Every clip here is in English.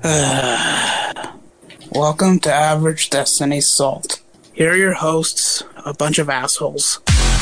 Welcome to Average Destiny Salt. Here are your hosts, a bunch of assholes.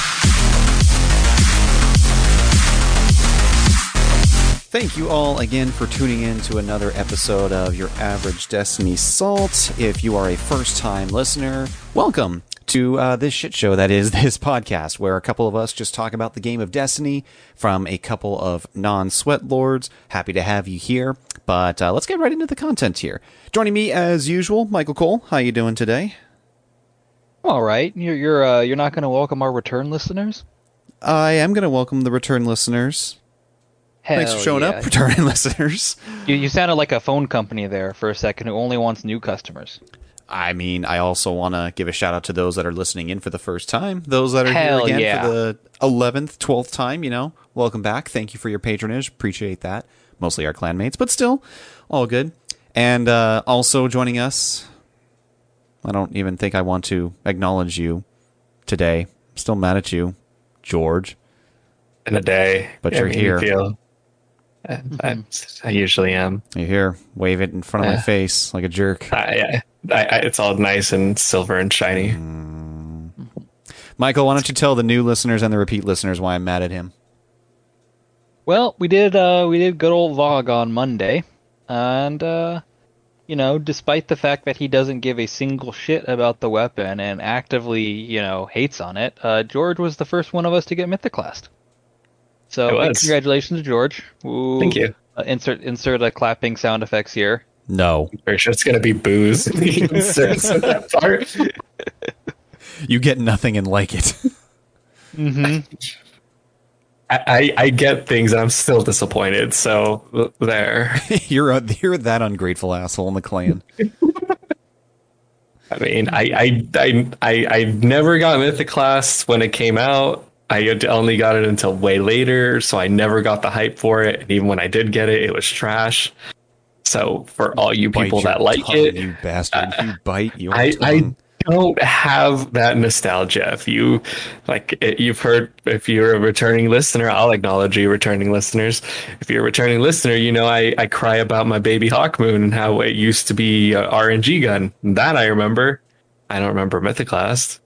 Thank you all again for tuning in to another episode of your Average Destiny Salt. If you are a first-time listener, welcome to this shit show that is this podcast, where a couple of us just talk about the game of Destiny from a couple of non-sweat lords. Happy to have you here, but let's get right into the content here. Joining me as usual, Michael Cole. How you doing today? All right, you're not going to welcome our return listeners? I am going to welcome the return listeners. Thanks for showing up, returning listeners. You sounded like a phone company there for a second who only wants new customers. I mean, I also want to give a shout out to those that are listening in for the first time. Those that are here again for the 11th, 12th time, welcome back. Thank you for your patronage. Appreciate that. Mostly our clanmates, but still, all good. And also joining us, I don't even think I want to acknowledge you today. I'm still mad at you, George. In a day. But you're here. I usually am. You're here. Wave it in front of my face like a jerk. It's all nice and silver and shiny. Michael, why don't you tell the new listeners and the repeat listeners why I'm mad at him? Well, we did good old VOG on Monday, and despite the fact that he doesn't give a single shit about the weapon and actively, hates on it, George was the first one of us to get Mythoclast. So congratulations, George. Ooh, thank you. Insert a clapping sound effects here. No. I'm pretty sure it's going to be booze. That part. You get nothing and like it. Mm-hmm. I get things and I'm still disappointed. So there. You're that ungrateful asshole in the clan. I mean, I never got Mythoclast when it came out. I only got it until way later, so I never got the hype for it. And even when I did get it, it was trash. So for all you people that like it, you bastard, you bite your tongue. I don't have that nostalgia. If you you've heard, if you're a returning listener, I'll acknowledge you, returning listeners. If you're a returning listener, I cry about my baby Hawkmoon and how it used to be a RNG gun. That I remember. I don't remember Mythoclast.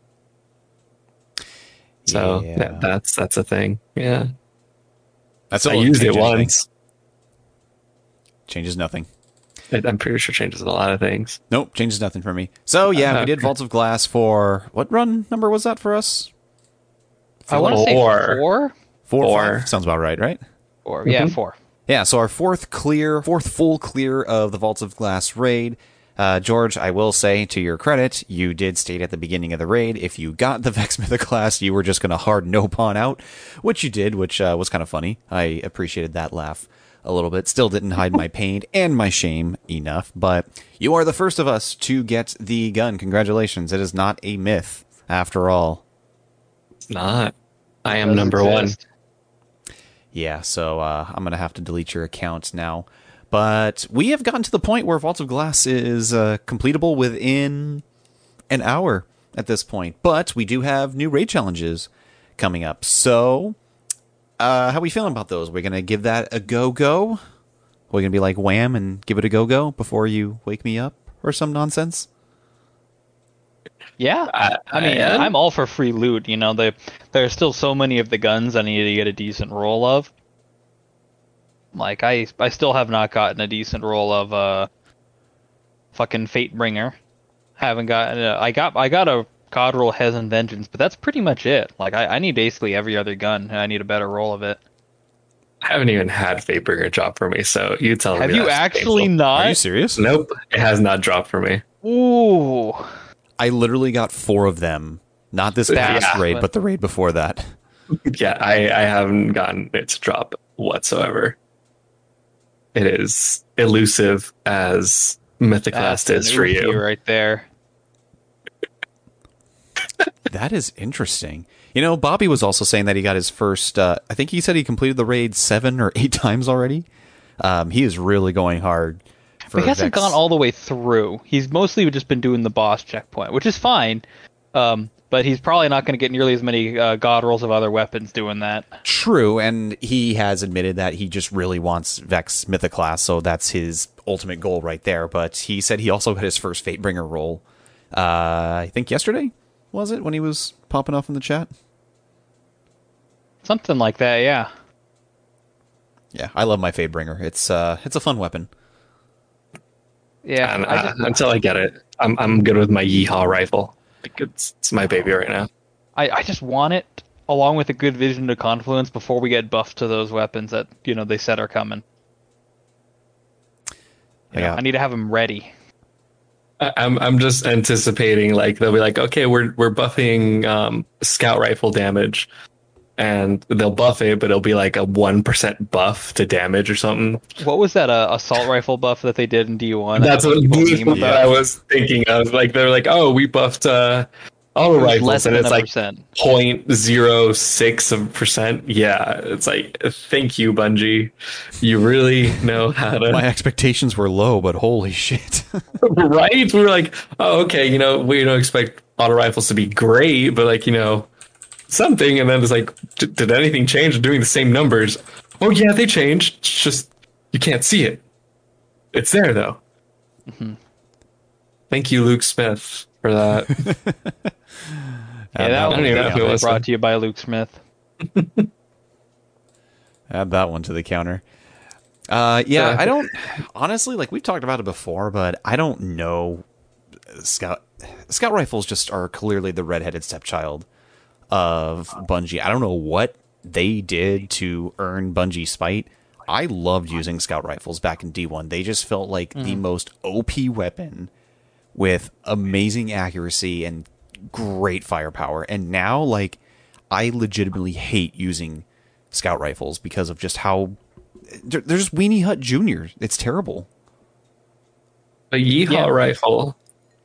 So yeah. That's a thing. Yeah. I used it once. Changes nothing. I'm pretty sure changes a lot of things. Nope, changes nothing for me. So yeah, we did Vaults of Glass for what run number was that for us? I want to say 4. 4. Sounds about right? 4. Yeah, 4. Yeah, so our fourth full clear of the Vaults of Glass raid. George, I will say, to your credit, you did state at the beginning of the raid, if you got the Vex Mythoclast, you were just going to hard no pawn out, which you did, which was kind of funny. I appreciated that laugh a little bit. Still didn't hide my pain and my shame enough, but you are the first of us to get the gun. Congratulations. It is not a myth, after all. It's not. I am number one. Yeah, so I'm going to have to delete your account now. But we have gotten to the point where Vaults of Glass is completable within an hour at this point. But we do have new raid challenges coming up. So, how are we feeling about those? We're going to give that a go-go? We're going to be like Wham and give it a go-go before you wake me up or some nonsense? Yeah. I mean, I'm all for free loot. There are still so many of the guns I need to get a decent roll of. Like, I still have not gotten a decent roll of fucking Fatebringer. Haven't gotten I got a COD roll Hezen Vengeance, but that's pretty much it. Like, I need basically every other gun, and I need a better roll of it. I haven't even had Fatebringer drop for me, so you tell me. Have you actually not? Are you serious? Nope, it has not dropped for me. Ooh. I literally got 4 of them. Not this past raid, but the raid before that. Yeah, I haven't gotten it to drop whatsoever. It is elusive as Mythoclast is for you. Right there. That is interesting. Bobby was also saying that he got his first, I think he said he completed the raid 7 or 8 times already. He is really going hard. But he hasn't gone all the way through. He's mostly just been doing the boss checkpoint, which is fine. But he's probably not going to get nearly as many god rolls of other weapons doing that. True, and he has admitted that he just really wants Vex Mythoclast, so that's his ultimate goal right there. But he said he also got his first Fatebringer roll, I think yesterday, was it, when he was popping off in the chat? Something like that, yeah. Yeah, I love my Fatebringer. It's a fun weapon. Yeah, and until I get it, I'm good with my Yeehaw rifle. Like it's my baby right now. I just want it along with a good vision to Confluence before we get buffed to those weapons that they said are coming. I need to have them ready. I'm just anticipating like they'll be like, okay, we're buffing scout rifle damage, and they'll buff it, but it'll be like a 1% buff to damage or something. What was that assault rifle buff that they did in D1? That's what I was thinking of. Like they're like, oh, we buffed auto rifles, and it's like 0.06%. Yeah, it's like, thank you, Bungie. You really know how to. My expectations were low, but holy shit! Right? We were like, oh, okay, we don't expect auto rifles to be great, but like, something. And then it's like, did anything change? Doing the same numbers? Oh yeah, they changed. It's just you can't see it. It's there though. Mm-hmm. Thank you, Luke Smith, for that. Yeah, that one was brought to you by Luke Smith. Add that one to the counter. Yeah, I don't honestly, like, we've talked about it before, but I don't know. Scout rifles just are clearly the redheaded stepchild of Bungie. I don't know what they did to earn Bungie's spite. I loved using scout rifles back in D1. They just felt like the most OP weapon with amazing accuracy and great firepower. And now, like, I legitimately hate using scout rifles because of just how they're just Weenie Hut Jr. It's terrible. A Yeehaw rifle.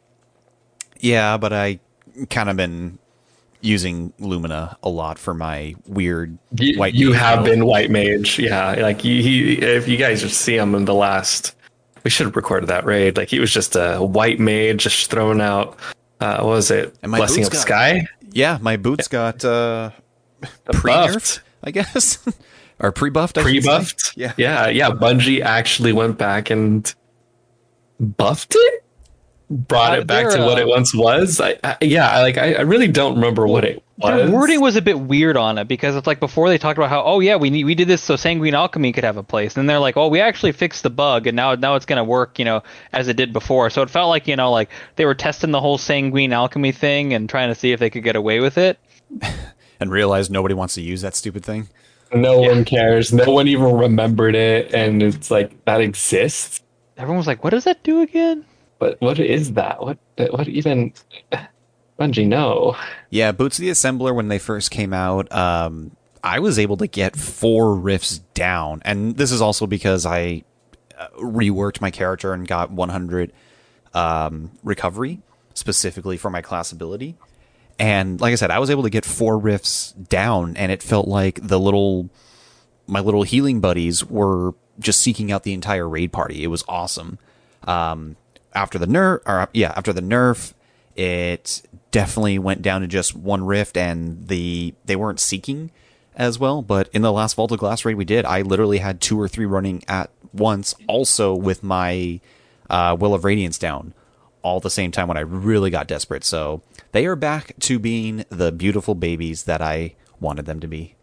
Yeah, but I kind of been using Lumina a lot for my weird white mage. You have been white mage. Yeah, like he if you guys just see him in the last, we should have recorded that raid. Like, he was just a white mage just throwing out what was it? And my Blessing of boots Sky? Yeah, my boots got pre-nerfed, I guess. Or pre-buffed, Pre-buffed? Yeah. Yeah. Bungie actually went back and buffed it? Brought it back to what it once was. I really don't remember what it was. Their wording was a bit weird on it, because it's like before they talked about how, oh yeah, we did this so Sanguine Alchemy could have a place, and they're like, oh, we actually fixed the bug, and now it's gonna work, as it did before. So it felt like, like they were testing the whole Sanguine Alchemy thing and trying to see if they could get away with it, and realized nobody wants to use that stupid thing. No one cares. No one even remembered it, and it's like, that exists. Everyone was like, what does that do again? But what is that? What even? Bungie, no. Yeah, Boots the Assembler, when they first came out, I was able to get 4 rifts down. And this is also because I reworked my character and got 100 recovery, specifically for my class ability. And like I said, I was able to get 4 rifts down, and it felt like my little healing buddies were just seeking out the entire raid party. It was awesome. After the nerf, it definitely went down to just 1 rift, and they weren't seeking as well. But in the last Vault of Glass raid we did, I literally had 2 or 3 running at once, also with my Will of Radiance down, all at the same time when I really got desperate. So they are back to being the beautiful babies that I wanted them to be.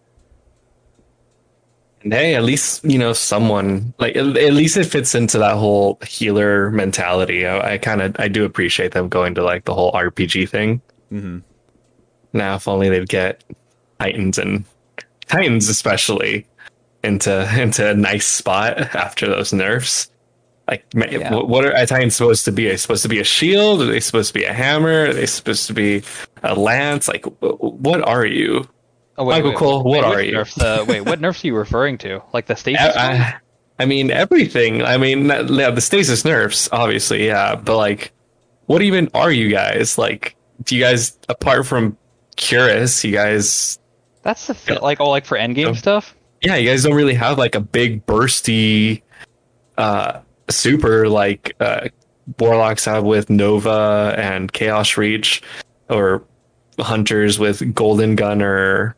And hey, at least, someone, like, at least it fits into that whole healer mentality. I do appreciate them going to, like, the whole RPG thing. Mm-hmm. Now, if only they'd get Titans especially into a nice spot after those nerfs. Like, what are Titans supposed to be? Are they supposed to be a shield? Are they supposed to be a hammer? Are they supposed to be a lance? Like, what are you? Oh, Michael Cole, what are you? What nerfs are you referring to? Like the stasis? I mean, everything. I mean, the stasis nerfs, obviously, yeah. But, like, what even are you guys? Like, do you guys, apart from Curus, you guys... That's the fit. Like for endgame stuff? Yeah, you guys don't really have, like, a big bursty super like Warlocks have with Nova and Chaos Reach, or hunters with golden gun or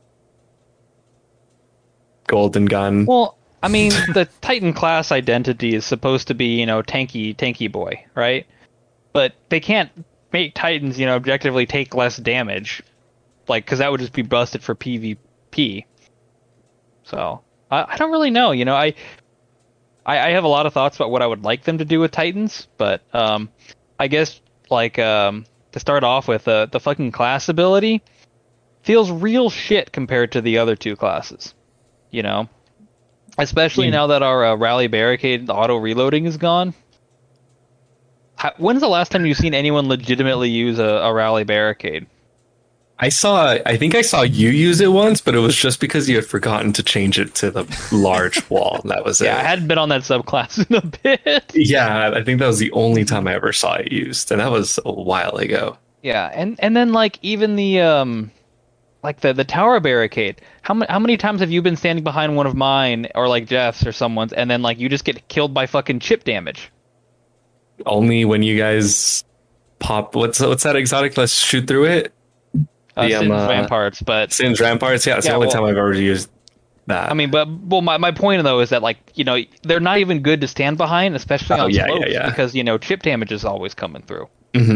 golden gun. Well, I mean, the Titan class identity is supposed to be, tanky boy, right? But they can't make Titans, objectively take less damage, because that would just be busted for PvP. So I don't really know. I have a lot of thoughts about what I would like them to do with Titans, but I guess to start off with, the fucking class ability feels real shit compared to the other two classes. Especially now that our rally barricade auto reloading is gone. When's the last time you've seen anyone legitimately use a rally barricade? I think I saw you use it once, but it was just because you had forgotten to change it to the large wall. That was it. Yeah, I hadn't been on that subclass in a bit. Yeah, I think that was the only time I ever saw it used, and that was a while ago. Yeah, and then even the the tower barricade. How many times have you been standing behind one of mine or Jeff's or someone's, and then you just get killed by fucking chip damage? Only when you guys pop. What's that exotic? Let's shoot through it. Sin's Ramparts, but Sin's Ramparts. Yeah, it's the only time I've ever used that. I mean, my point though is that they're not even good to stand behind, especially on slopes, because chip damage is always coming through.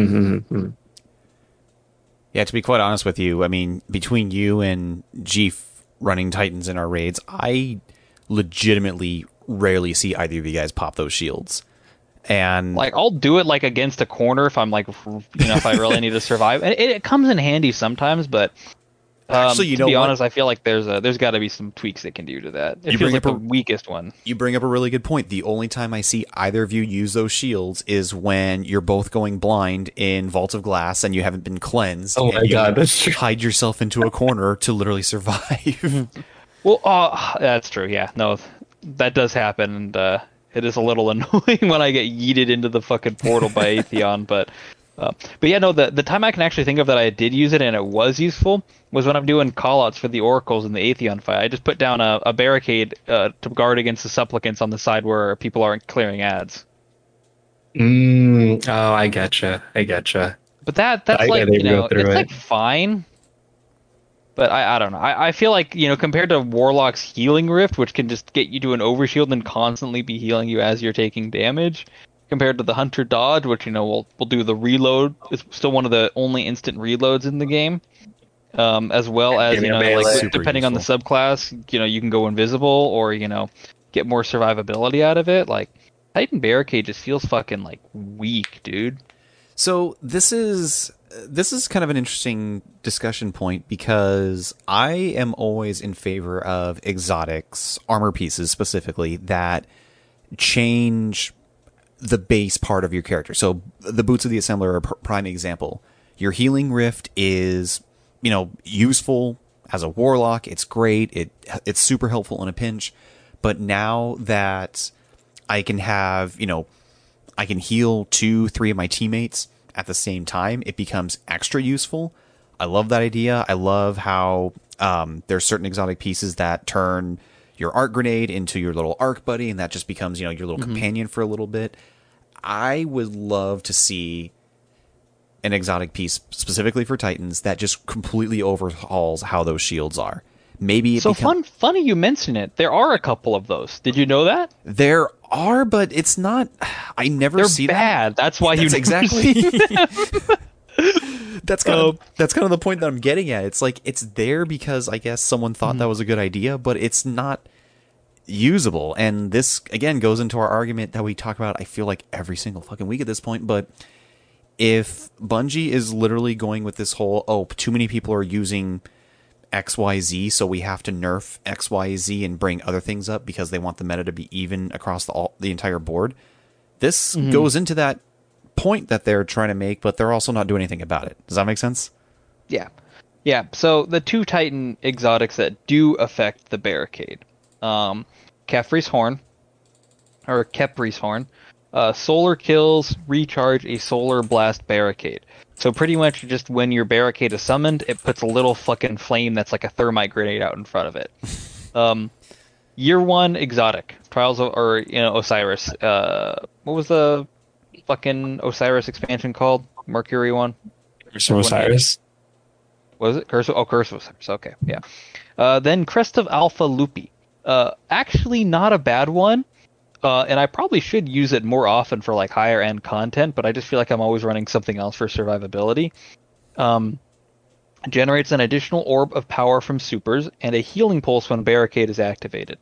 Yeah, to be quite honest with you, I mean, between you and Jeef running Titans in our raids, I legitimately rarely see either of you guys pop those shields. And I'll do it against a corner if I'm if I really need to survive. And it comes in handy sometimes, but actually, to be honest, I feel like there's got to be some tweaks they can do to that. It feels like the weakest one. You bring up a really good point. The only time I see either of you use those shields is when you're both going blind in Vault of Glass and you haven't been cleansed. Oh my god, that's true. Hide yourself into a corner to literally survive. Well, that's true. Yeah, no, that does happen, and it is a little annoying when I get yeeted into the fucking portal by Atheon, but yeah, no, the time I can actually think of that I did use it and it was useful was when I'm doing callouts for the Oracles in the Atheon fight. I just put down a barricade to guard against the supplicants on the side where people aren't clearing ads. Oh, I getcha. But that's it's fine. But I don't know. I feel like, compared to Warlock's Healing Rift, which can just get you to an overshield and constantly be healing you as you're taking damage, compared to the Hunter Dodge, which, will do the reload. It's still one of the only instant reloads in the game. As well as, depending on the subclass, you can go invisible or, get more survivability out of it. Titan Barricade just feels fucking, weak, dude. So this is kind of an interesting discussion point because I am always in favor of exotics, armor pieces specifically, that change the base part of your character. So the Boots of the Assembler are a prime example. Your Healing Rift is, useful as a warlock. It's great. It's super helpful in a pinch. But now that I can have, I can heal 2-3 of my teammates at the same time, it becomes extra useful. I love that idea. I love how there's certain exotic pieces that turn your arc grenade into your little arc buddy, and that just becomes, your little companion for a little bit. I would love to see an exotic piece specifically for Titans that just completely overhauls how those shields are. Maybe it funny you mention it. There are a couple of those. Did you know that? There are, but it's not. I never see that. They're bad. That's why That's you exactly. That's kind of the point that I'm getting at. It's it's there because I guess someone thought that was a good idea, but it's not usable. And this again goes into our argument that we talk about, I feel like every single fucking week at this point. But if Bungie is literally going with this whole, too many people are using XYZ, so we have to nerf XYZ and bring other things up because they want the meta to be even across the entire board. This goes into that point that they're trying to make, but they're also not doing anything about it. Does that make sense? Yeah. So the two Titan exotics that do affect the barricade, Kefri's Horn, solar kills recharge a solar blast barricade. So pretty much just when your barricade is summoned, it puts a little fucking flame that's like a thermite grenade out in front of it. Year 1 exotic. Trials of, Osiris. What was the fucking Osiris expansion called? Mercury one? Osiris? Was it Curse? Oh, Curse of Osiris. Okay, yeah. Then Crest of Alpha Lupi. Actually, not a bad one. And I probably should use it more often for like higher end content, but I just feel like I'm always running something else for survivability. Generates an additional orb of power from supers and a healing pulse when barricade is activated.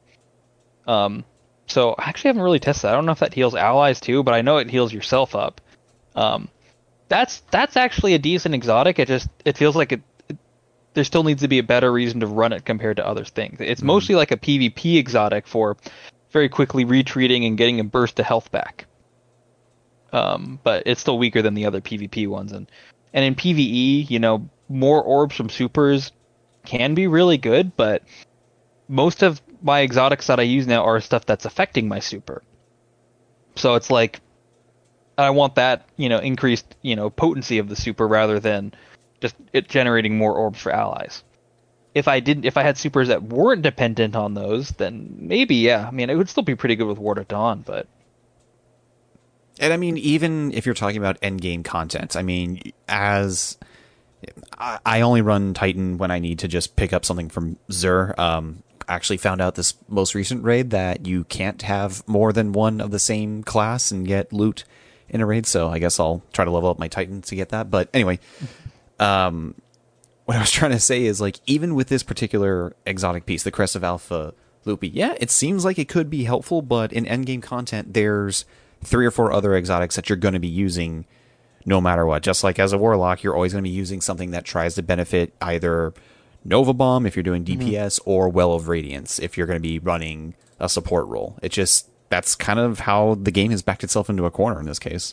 So I actually haven't really tested that. I don't know if that heals allies too, but I know it heals yourself up. That's actually a decent exotic. It feels like there still needs to be a better reason to run it compared to other things. It's mostly like a PvP exotic for very quickly retreating and getting a burst of health back. But it's still weaker than the other PvP ones. And in PvE, more orbs from supers can be really good, but most of my exotics that I use now are stuff that's affecting my super. So it's like I want that, increased, potency of the super rather than just it generating more orbs for allies. If I had supers that weren't dependent on those, then maybe, yeah. I mean, it would still be pretty good with Ward of Dawn, but... And I mean, even if you're talking about endgame content, I mean, as... I only run Titan when I need to just pick up something from Xur. Actually found out this most recent raid that you can't have more than one of the same class and get loot in a raid, so I guess I'll try to level up my Titan to get that. But anyway, what I was trying to say is, like, even with this particular exotic piece, the Crest of Alpha Lupi, yeah, it seems like it could be helpful, but in endgame content, there's 3 or 4 other exotics that you're going to be using no matter what. Just like as a Warlock, you're always going to be using something that tries to benefit either Nova Bomb if you're doing DPS or Well of Radiance if you're going to be running a support role. It just... That's kind of how the game has backed itself into a corner in this case.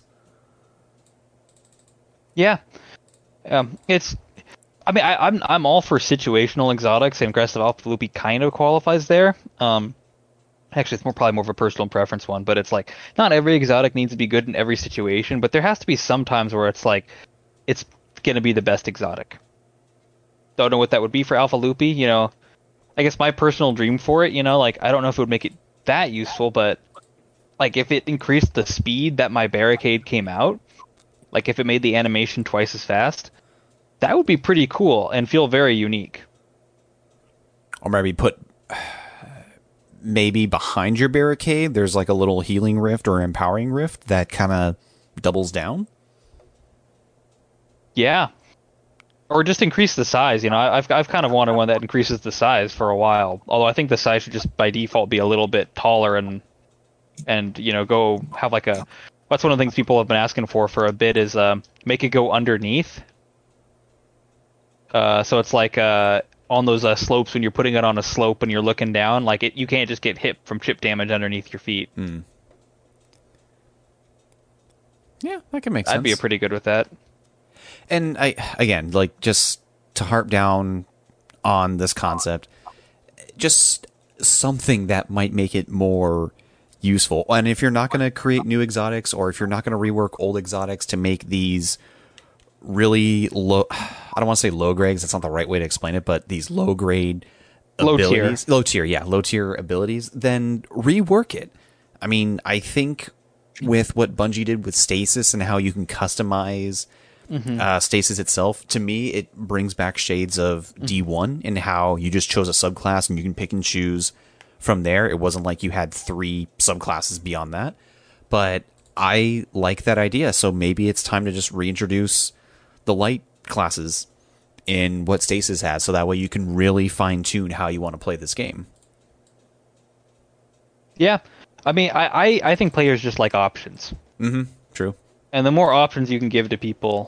Yeah. It's... I mean, I'm all for situational exotics, and Crest of Alpha Lupi kind of qualifies there. Actually, it's probably more of a personal preference one, but it's like, not every exotic needs to be good in every situation, but there has to be some times where it's like, it's going to be the best exotic. Don't know what that would be for Alpha Lupi, I guess my personal dream for it, like, I don't know if it would make it that useful, but like if it increased the speed that my barricade came out, like if it made the animation twice as fast, that would be pretty cool and feel very unique. Or maybe put behind your barricade there's like a little healing rift or empowering rift that kind of doubles down. Yeah. Or just increase the size, I've kind of wanted one that increases the size for a while. Although I think the size should just by default be a little bit taller and go have like a... That's one of the things people have been asking for a bit is make it go underneath. So it's like on those slopes when you're putting it on a slope and you're looking down, like you can't just get hit from chip damage underneath your feet. Yeah, that can make sense. I'd be pretty good with that. And again, like, just to harp down on this concept, just something that might make it more useful. And if you're not going to create new exotics, or if you're not going to rework old exotics to make these really low, I don't want to say low grades, that's not the right way to explain it, but these low grade abilities, low tier abilities, then rework it. I mean, I think with what Bungie did with Stasis and how you can customize Stasis itself, to me, it brings back shades of D1 in how you just chose a subclass and you can pick and choose from there. It wasn't like you had 3 subclasses beyond that. But I like that idea, so maybe it's time to just reintroduce the light classes in what Stasis has, so that way you can really fine-tune how you want to play this game. Yeah. I mean, I think players just like options. True. And the more options you can give to people,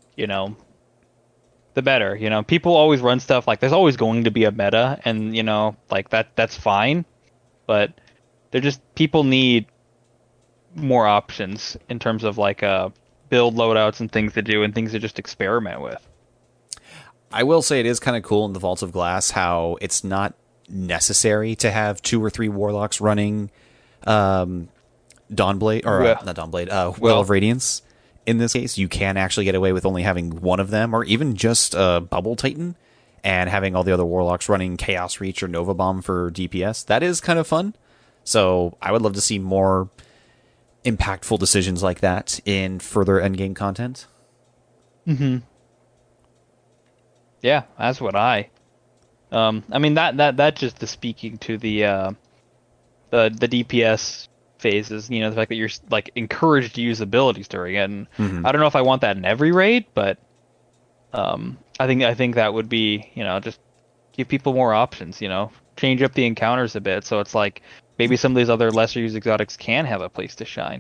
the better. People always run stuff like there's always going to be a meta, and like that's fine. But people need more options in terms of like build loadouts and things to do and things to just experiment with. I will say it is kind of cool in the Vaults of Glass how it's not necessary to have 2 or 3 warlocks running Dawnblade, or not Dawnblade, Well of Radiance. In this case, you can actually get away with only having one of them, or even just Bubble Titan, and having all the other warlocks running Chaos Reach or Nova Bomb for DPS. That is kind of fun. So I would love to see more impactful decisions like that in further endgame content. Yeah, that's what I. I mean that just is speaking to the DPS phases. You know, the fact that you're like encouraged to use abilities during it. And I don't know if I want that in every raid, but I think that would be, you know, just give people more options. You know, change up the encounters a bit, so it's like maybe some of these other lesser used exotics can have a place to shine.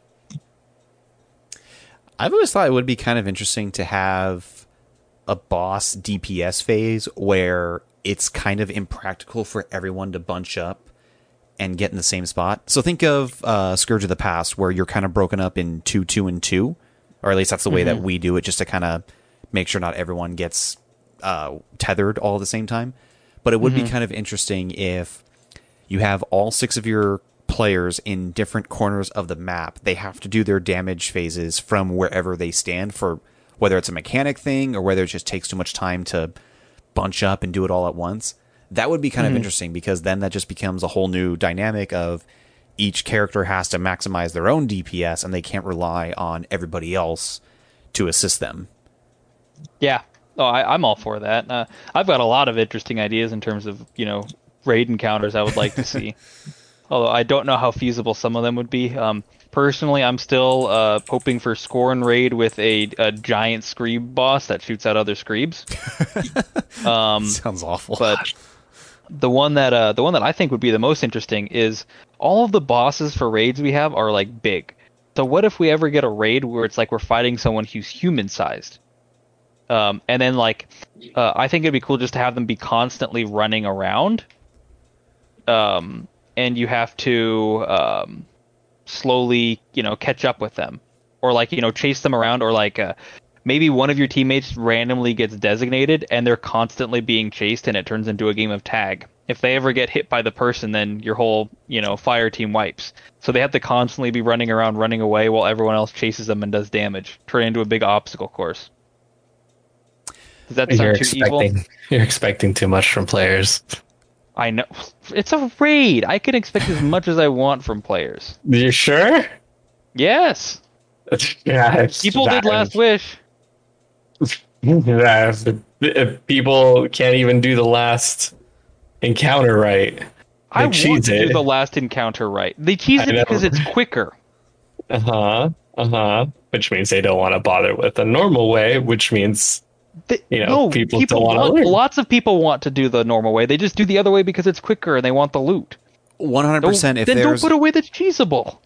I've always thought it would be kind of interesting to have a boss DPS phase where it's kind of impractical for everyone to bunch up and get in the same spot. So think of Scourge of the Past, where you're kind of broken up in 2, 2, and 2, or at least that's the way that we do it, just to kind of make sure not everyone gets tethered all at the same time. But it would be kind of interesting if you have all 6 of your players in different corners of the map. They have to do their damage phases from wherever they stand, for whether it's a mechanic thing or whether it just takes too much time to bunch up and do it all at once. That would be kind of interesting, because then that just becomes a whole new dynamic of each character has to maximize their own DPS and they can't rely on everybody else to assist them. Yeah. Oh, I'm all for that. I've got a lot of interesting ideas in terms of, you know, raid encounters I would like to see. Although I don't know how feasible some of them would be. Personally, I'm still hoping for Scorn raid with a giant Screeb boss that shoots out other Screebs. Sounds awful. But the one that I think would be the most interesting is all of the bosses for raids we have are like big. So what if we ever get a raid where it's like we're fighting someone who's human sized? And then like I think it'd be cool just to have them be constantly running around. And you have to slowly, you know, catch up with them, or like, you know, chase them around, or like maybe one of your teammates randomly gets designated and they're constantly being chased, and it turns into a game of tag. If they ever get hit by the person, then your whole, you know, fire team wipes. So they have to constantly be running around, running away while everyone else chases them and does damage, turn into a big obstacle course. Does that sound too evil? You're expecting too much from players. I know. It's a raid. I can expect as much as I want from players. You sure? Yes. Yeah, People did Last Wish. Yeah, if people can't even do the last encounter right. I want to do the last encounter right. They cheese it because it's quicker. Which means they don't want to bother with a normal way, which means people don't want to learn. Lots of people want to do the normal way. They just do the other way because it's quicker and they want the loot. 100%. Then don't put a way that's cheesable.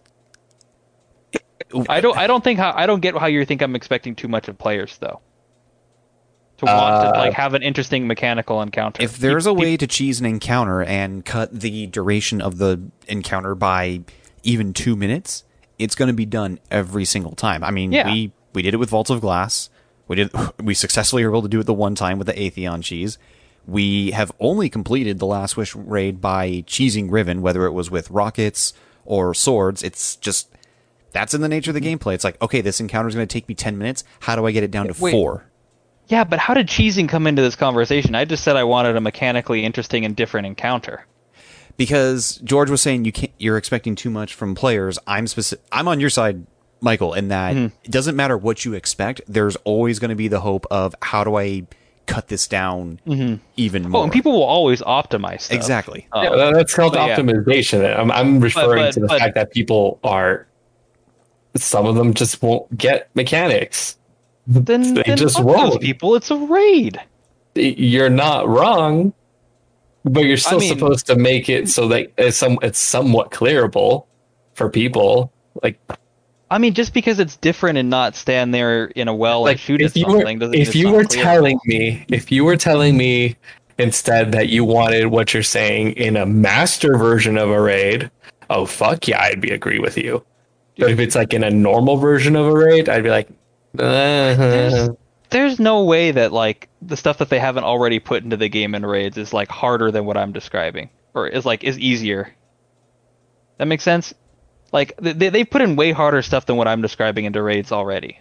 I don't get how you think I'm expecting too much of players though. To want to like have an interesting mechanical encounter. If there's a way to cheese an encounter and cut the duration of the encounter by even 2 minutes, it's going to be done every single time. I mean, we did it with Vaults of Glass. We successfully were able to do it the one time with the Atheon cheese. We have only completed the Last Wish raid by cheesing Riven, whether it was with rockets or swords. It's just, that's in the nature of the gameplay. It's like, okay, this encounter is going to take me 10 minutes. How do I get it down to 4? Yeah, but how did cheesing come into this conversation? I just said I wanted a mechanically interesting and different encounter. Because George was saying you're expecting too much from players. I'm on your side, Michael, in that it doesn't matter what you expect. There's always going to be the hope of, how do I cut this down even more? Oh, and people will always optimize stuff. Exactly. That's called optimization. Yeah. I'm referring to the fact that people some of them just won't get mechanics. Then just won't. Those people, it's a raid. You're not wrong, but you're still supposed to make it so that it's somewhat clearable for people. Like, I mean, just because it's different and not stand there in a well and shoot at something doesn't mean it's not clear. If you were telling me instead that you wanted what you're saying in a master version of a raid, oh fuck yeah, I'd agree with you. But if it's like in a normal version of a raid, I'd be like, There's no way that like the stuff that they haven't already put into the game in raids is like harder than what I'm describing, or is easier. That makes sense? Like they put in way harder stuff than what I'm describing into raids already.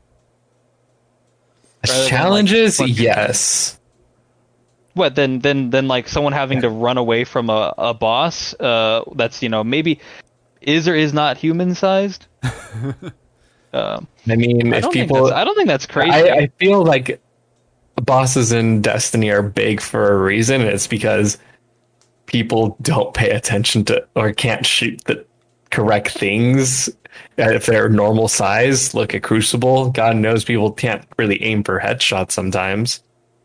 Challenges, yes. What then like someone having to run away from a boss that's, you know, maybe is or is not human sized? I mean, I don't think that's crazy. I feel like bosses in Destiny are big for a reason. It's because people don't pay attention to or can't shoot the correct things if they're normal size. Look at Crucible. God knows people can't really aim for headshots sometimes.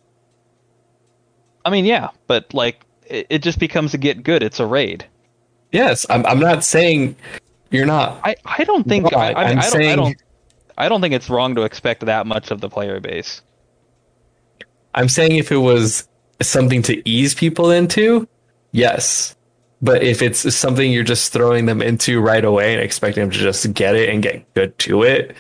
I mean, yeah, but like it just becomes a get good. It's a raid. Yes, I'm not saying you're not. I don't think I don't think it's wrong to expect that much of the player base. I'm saying if it was something to ease people into, yes. But if it's something you're just throwing them into right away and expecting them to just get it and get good to it,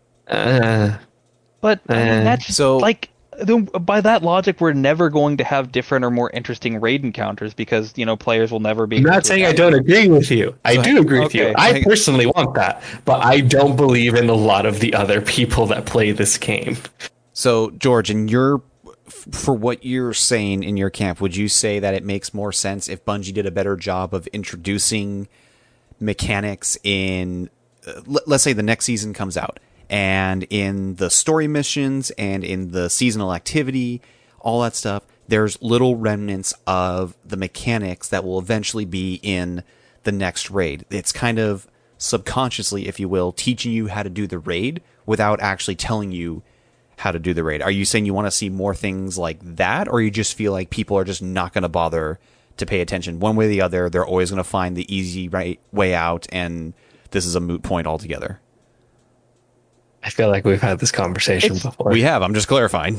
but I mean, that's so like by that logic, we're never going to have different or more interesting raid encounters because players will never be. I'm not saying I don't agree with you. I do agree with you. I personally want that, but I don't believe in a lot of the other people that play this game. So, George, for what you're saying in your camp, would you say that it makes more sense if Bungie did a better job of introducing mechanics in, let's say the next season comes out, and in the story missions and in the seasonal activity, all that stuff, there's little remnants of the mechanics that will eventually be in the next raid. It's kind of subconsciously, if you will, teaching you how to do the raid without actually telling you how to do the raid. Are you saying you want to see more things like that, or you just feel like people are just not going to bother to pay attention one way or the other? They're always going to find the easy way out, and this is a moot point altogether. I feel like we've had this conversation before. We have. I'm just clarifying.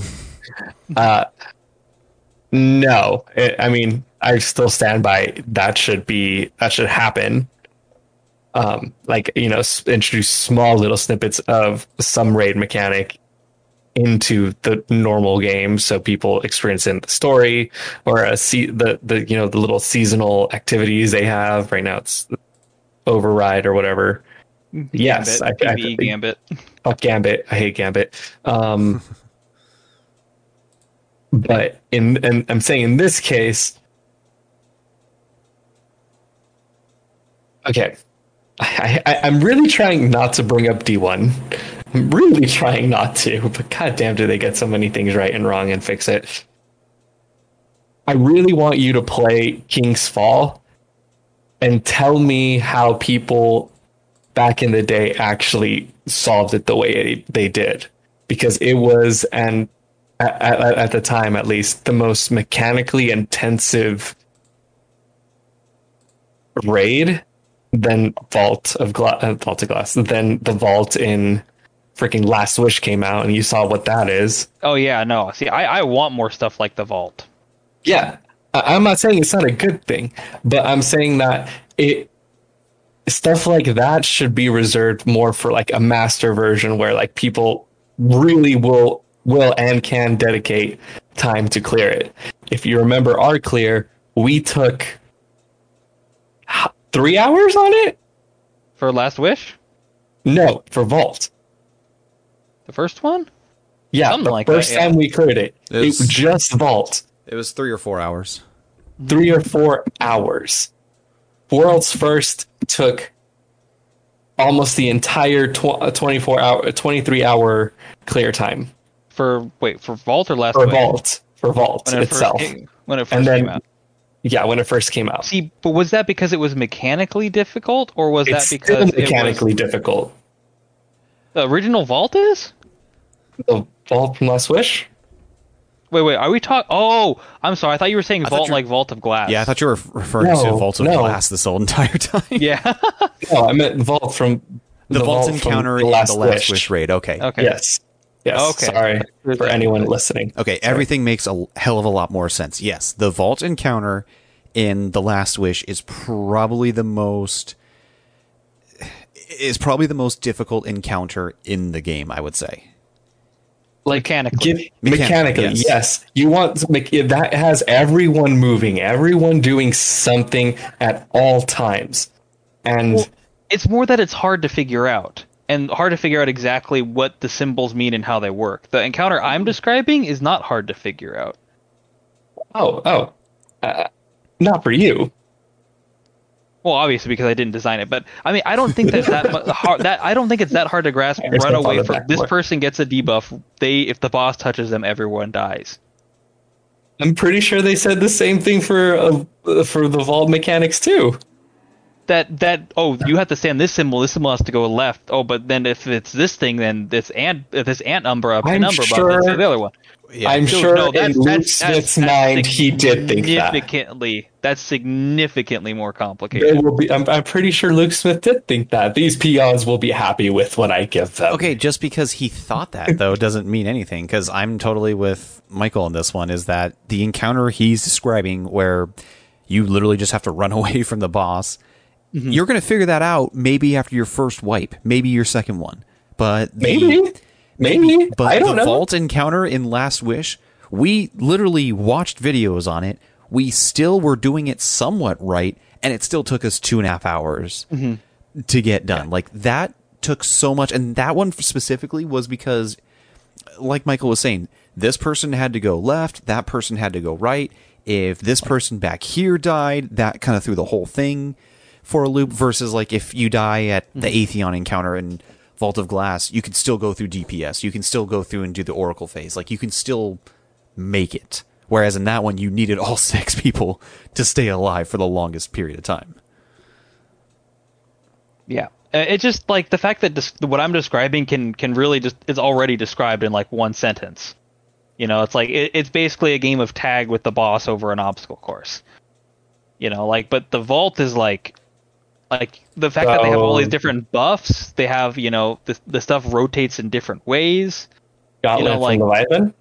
No, I mean, I still stand by that should happen. Introduce small little snippets of some raid mechanic into the normal game so people experience it in the story or the little seasonal activities they have. Right now it's Override or whatever. Gambit, yes, Gambit. Fuck Gambit. I hate Gambit. But I'm saying in this case, okay, I'm really trying not to bring up D1. I'm really trying not to, but goddamn, do they get so many things right and wrong and fix it. I really want you to play King's Fall and tell me how people back in the day actually solved it the way they did, because it was, and at the time at least, the most mechanically intensive raid than Vault of Glass, then the Vault in freaking Last Wish came out, and you saw what that is. Oh yeah, no. See, I want more stuff like the Vault. Yeah, I'm not saying it's not a good thing, but I'm saying that stuff like that should be reserved more for like a master version where like people really will and can dedicate time to clear it. If you remember our clear, we took 3 hours on it for Last Wish. No, for Vault. The first one? Yeah, the first time we cleared it. It was just Vault. It was 3 or 4 hours. 3 or 4 hours. World's First took almost the entire 23 hour clear time. For Vault or Last Wish? For Vault itself. When it first came out. Yeah, when it first came out. See, but was that because it was mechanically difficult, or was that because still mechanically difficult? The original Vault is? The Vault from Last Wish? Wait, are we talking? Oh, I'm sorry. I thought you were saying Vault like Vault of Glass. Yeah, I thought you were referring to Vault of Glass this whole entire time. Yeah. No, I meant Vault from the Vault encounter in the Last Wish raid. Okay. Yes. Okay. Sorry for anyone listening. Okay, everything makes a hell of a lot more sense. Yes, the Vault encounter in The Last Wish is probably the most difficult encounter in the game, I would say. Like mechanically, yes. You want that has everyone moving, everyone doing something at all times, and it's more that it's hard to figure out. And hard to figure out exactly what the symbols mean and how they work. The encounter I'm describing is not hard to figure out. Not for you. Well, obviously because I didn't design it, but I mean, I don't think that's hard. I don't think it's that hard to grasp. Run away from this person gets a debuff. If the boss touches them, everyone dies. I'm pretty sure they said the same thing for the vault mechanics too. You have to stand this symbol. This symbol has to go left. Oh, but then if it's this thing, then this ant umbra, buff, the other one. Yeah. I'm sure in Luke Smith's mind he did think that. That's significantly more complicated. It will be. I'm pretty sure Luke Smith did think that. These peons will be happy with what I give them. Okay, just because he thought that, though, doesn't mean anything, because I'm totally with Michael on this one, is that the encounter he's describing where you literally just have to run away from the boss, you're going to figure that out maybe after your first wipe, maybe your second one. But Maybe. But I don't know. Vault encounter in Last Wish, we literally watched videos on it. We still were doing it somewhat right, and it still took us 2.5 hours to get done. Yeah. Like, that took so much, and that one specifically was because, like Michael was saying, this person had to go left, that person had to go right. If this person back here died, that kind of threw the whole thing for a loop, versus like if you die at the Atheon encounter and Vault of Glass, you can still go through DPS. You can still go through and do the Oracle phase. Like, you can still make it. Whereas in that one, you needed all 6 people to stay alive for the longest period of time. Yeah. It's just, like, the fact that what I'm describing can really just... is already described in, like, one sentence. You know, it's like... it's basically a game of tag with the boss over an obstacle course. You know, like, but the Vault is, like the fact that they have all these different buffs, they have, you know, the stuff rotates in different ways. Gauntlet from Leviathan?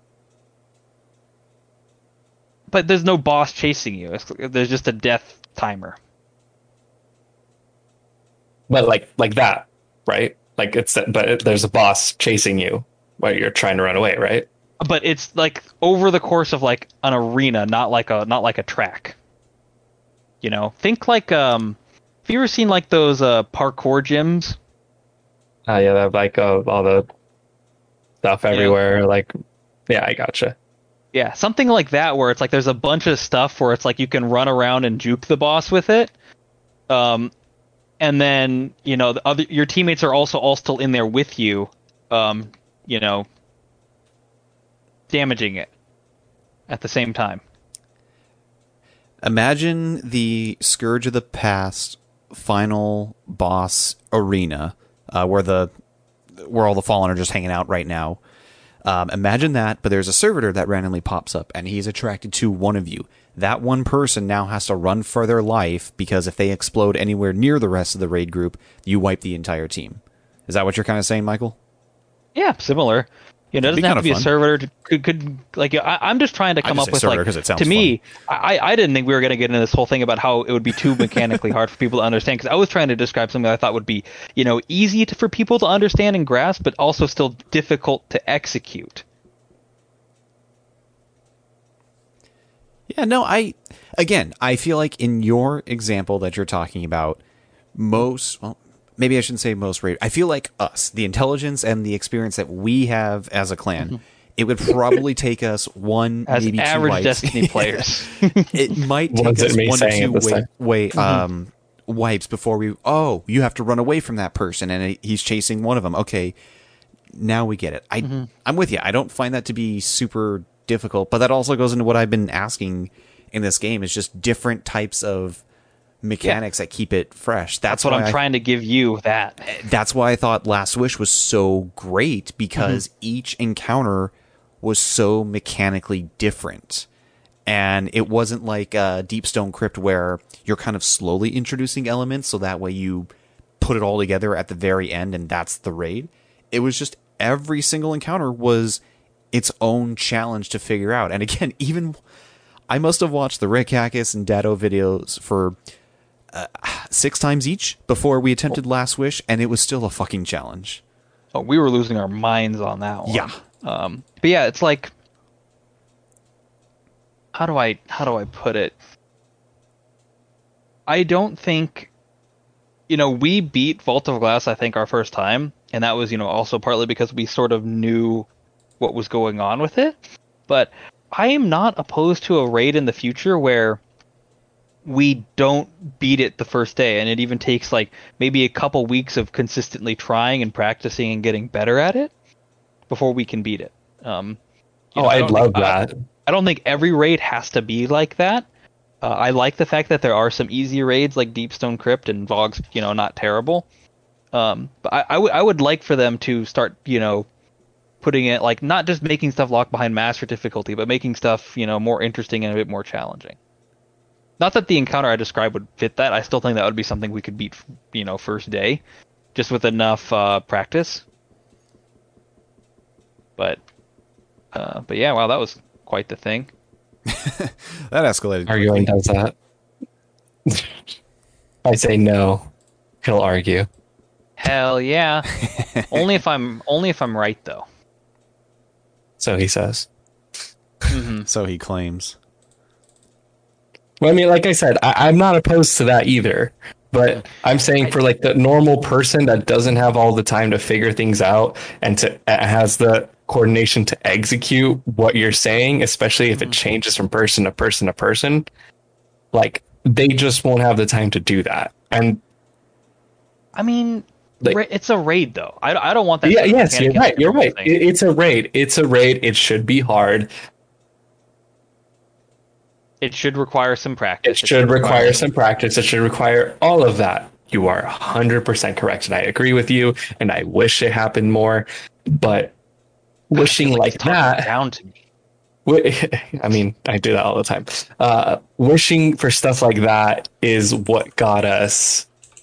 But there's no boss chasing you. There's just a death timer. But like that, right? Like there's a boss chasing you while you're trying to run away, right? But it's like over the course of like an arena, not like a track. You know, think like have you ever seen like those parkour gyms? Yeah, they have like all the stuff everywhere. Like, yeah, I gotcha. Yeah, something like that where it's like there's a bunch of stuff where it's like you can run around and juke the boss with it. And then, you know, your teammates are also all still in there with you, you know, damaging it at the same time. Imagine the Scourge of the Past final boss arena, where all the Fallen are just hanging out right now. Imagine that, but there's a servitor that randomly pops up, and he's attracted to one of you. That one person now has to run for their life, because if they explode anywhere near the rest of the raid group, you wipe the entire team. Is that what you're kind of saying, Michael? Yeah, similar. You know, it doesn't have to be a servitor. Could like I'm just trying to come up with like. To me, I didn't think we were going to get into this whole thing about how it would be too mechanically hard for people to understand, because I was trying to describe something that I thought would be, you know, easy for people to understand and grasp, but also still difficult to execute. Yeah, no, I feel like in your example that you're talking about, maybe I shouldn't say most raid. I feel like us, the intelligence and the experience that we have as a clan, it would probably take us one, as maybe average 2 wipes. Destiny players. It might take us 1 to 2 wipes before you have to run away from that person, and he's chasing one of them. Okay, now we get it. I'm with you. I don't find that to be super difficult, but that also goes into what I've been asking in this game, is just different types of mechanics that keep it fresh. That's what I'm trying to give you. That's why I thought Last Wish was so great, because each encounter was so mechanically different. And it wasn't like Deepstone Crypt where you're kind of slowly introducing elements, so that way you put it all together at the very end and that's the raid. It was just every single encounter was its own challenge to figure out. And again, even I must have watched the Rick Hackis and Dado videos for 6 times each before we attempted Last Wish, and it was still a fucking challenge. Oh, we were losing our minds on that one. Yeah. But yeah, it's like, how do I put it? I don't think, you know, we beat Vault of Glass, I think, our first time, and that was, you know, also partly because we sort of knew what was going on with it. But I am not opposed to a raid in the future where we don't beat it the first day, and it even takes like maybe a couple weeks of consistently trying and practicing and getting better at it before we can beat it. I'd love that. I don't think every raid has to be like that. I like the fact that there are some easy raids like Deepstone Crypt and Vogg's, not terrible. But I would like for them to start, putting it like not just making stuff locked behind master difficulty, but making stuff, more interesting and a bit more challenging. Not that the encounter I described would fit that. I still think that would be something we could beat, first day, just with enough practice. But yeah, wow, that was quite the thing. That escalated. Arguing does that. I say no. He'll argue. Hell yeah. only if I'm right though. So he says. Mm-hmm. So he claims. Well, I mean, like I said, I'm not opposed to that either. But I'm saying for like the normal person that doesn't have all the time to figure things out and has the coordination to execute what you're saying, especially if it changes from person to person to person, like they just won't have the time to do that. And I mean, like, it's a raid though. I don't want that. Yeah, yes, you're right. You're right. It's a raid. It's a raid. It should be hard. It should require some practice. It should require some practice. It should require all of that. You are 100% correct, and I agree with you. And I wish it happened more, but wishing like that down to me. I mean, I do that all the time. Wishing for stuff like that is what got us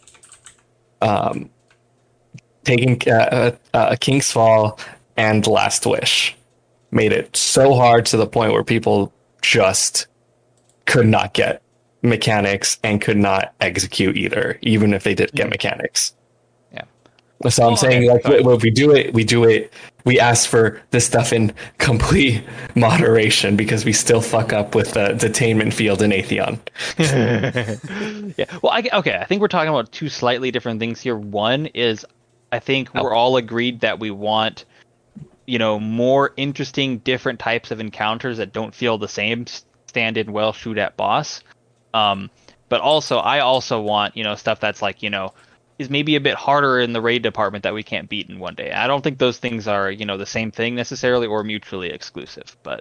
taking King's Fall and Last Wish. Made it so hard to the point where people just could not get mechanics and could not execute either, even if they did get mechanics. Yeah. So I'm saying, like, if we do it, we ask for this stuff in complete moderation because we still fuck up with the detainment field in Atheon. Yeah. Well, I think we're talking about two slightly different things here. One is, I think we're all agreed that we want, more interesting, different types of encounters that don't feel the same. Stand in well, shoot at boss. But also, I also want, stuff that's like, is maybe a bit harder in the raid department that we can't beat in one day. I don't think those things are, the same thing necessarily or mutually exclusive, but.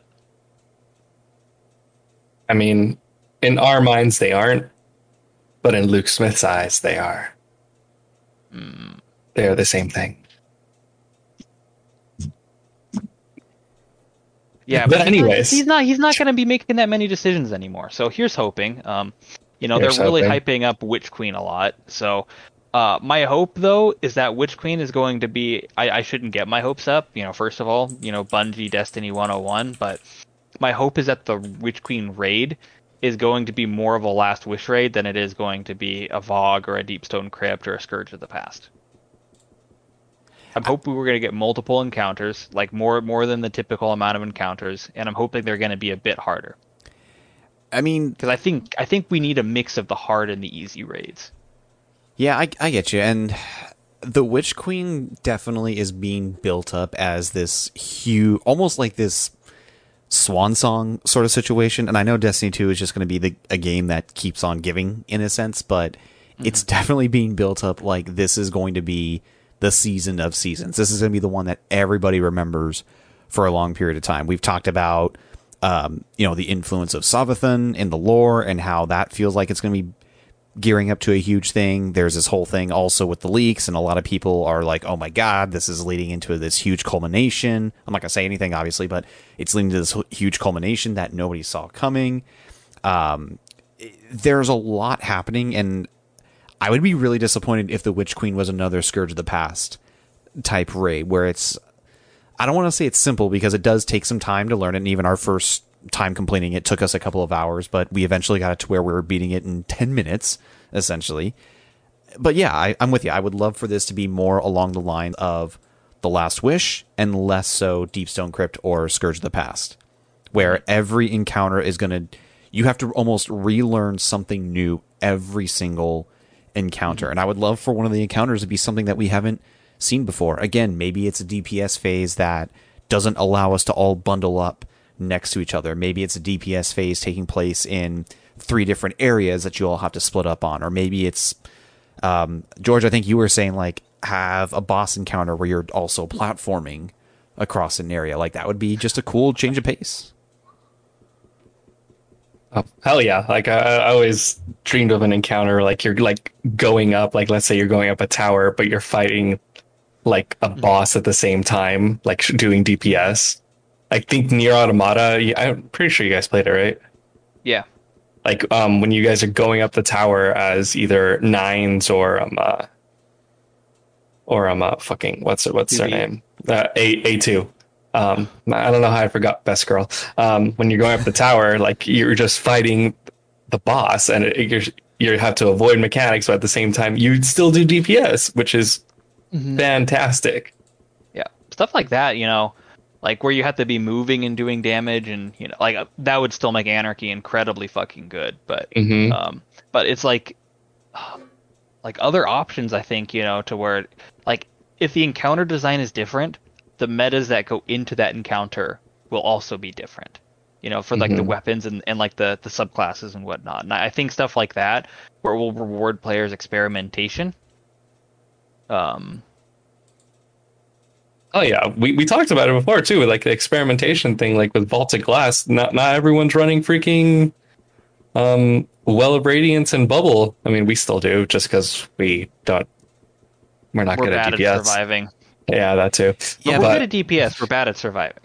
I mean, in our minds, they aren't, but in Luke Smith's eyes, they are. They're the same thing. Yeah, but anyways, he's not going to be making that many decisions anymore. So here's hoping. They're really hyping up Witch Queen a lot. So my hope though is that Witch Queen is going to be. I shouldn't get my hopes up. First of all, Bungie Destiny 101. But my hope is that the Witch Queen raid is going to be more of a Last Wish raid than it is going to be a Vogue or a Deepstone Crypt or a Scourge of the Past. I'm hoping we're going to get multiple encounters, like more than the typical amount of encounters, and I'm hoping they're going to be a bit harder. I mean, because I think we need a mix of the hard and the easy raids. Yeah, I get you, and the Witch Queen definitely is being built up as this huge, almost like this swan song sort of situation. And I know Destiny 2 is just going to be a game that keeps on giving in a sense, but it's definitely being built up like this is going to be the season of seasons. This is going to be the one that everybody remembers for a long period of time. We've talked about, the influence of Savathun in the lore and how that feels like it's going to be gearing up to a huge thing. There's this whole thing also with the leaks, and a lot of people are like, oh my God, this is leading into this huge culmination. I'm not going to say anything, obviously, but it's leading to this huge culmination that nobody saw coming. There's a lot happening, and I would be really disappointed if the Witch Queen was another Scourge of the Past type raid, where it's, I don't want to say it's simple because it does take some time to learn it, and even our first time completing it took us a couple of hours, but we eventually got it to where we were beating it in 10 minutes, essentially. But yeah, I'm with you. I would love for this to be more along the line of The Last Wish and less so Deepstone Crypt or Scourge of the Past, where every encounter is going to, you have to almost relearn something new every single encounter. And I would love for one of the encounters to be something that we haven't seen before. Again, maybe it's a DPS phase that doesn't allow us to all bundle up next to each other. Maybe it's a DPS phase taking place in 3 different areas that you all have to split up on. Or maybe it's, George, I think you were saying like have a boss encounter where you're also platforming across an area. Like that would be just a cool change of pace. Oh, hell yeah. Like I always dreamed of an encounter like you're like going up, like let's say you're going up a tower, but you're fighting like a boss at the same time, like doing DPS. I think Nier Automata, I'm pretty sure you guys played it, right? Yeah. Like when you guys are going up the tower as either Nines or fucking what's their name? A2. I don't know how I forgot Best Girl. When you're going up the tower, like you're just fighting the boss, and you have to avoid mechanics, but at the same time you still do DPS, which is fantastic. Yeah, stuff like that, like where you have to be moving and doing damage, and like that would still make Anarchy incredibly fucking good. But but it's like other options, I think, to where like if the encounter design is different, the metas that go into that encounter will also be different, for like the weapons and like the subclasses and whatnot. And I think stuff like that where we'll reward players' experimentation. Oh yeah, we talked about it before too, like the experimentation thing, like with Vaulted Glass. Not everyone's running freaking Well of Radiance and Bubble. I mean, we still do, just because we're not good at DPS. At surviving. Yeah, that too. Yeah, but we're good at DPS. We're bad at surviving.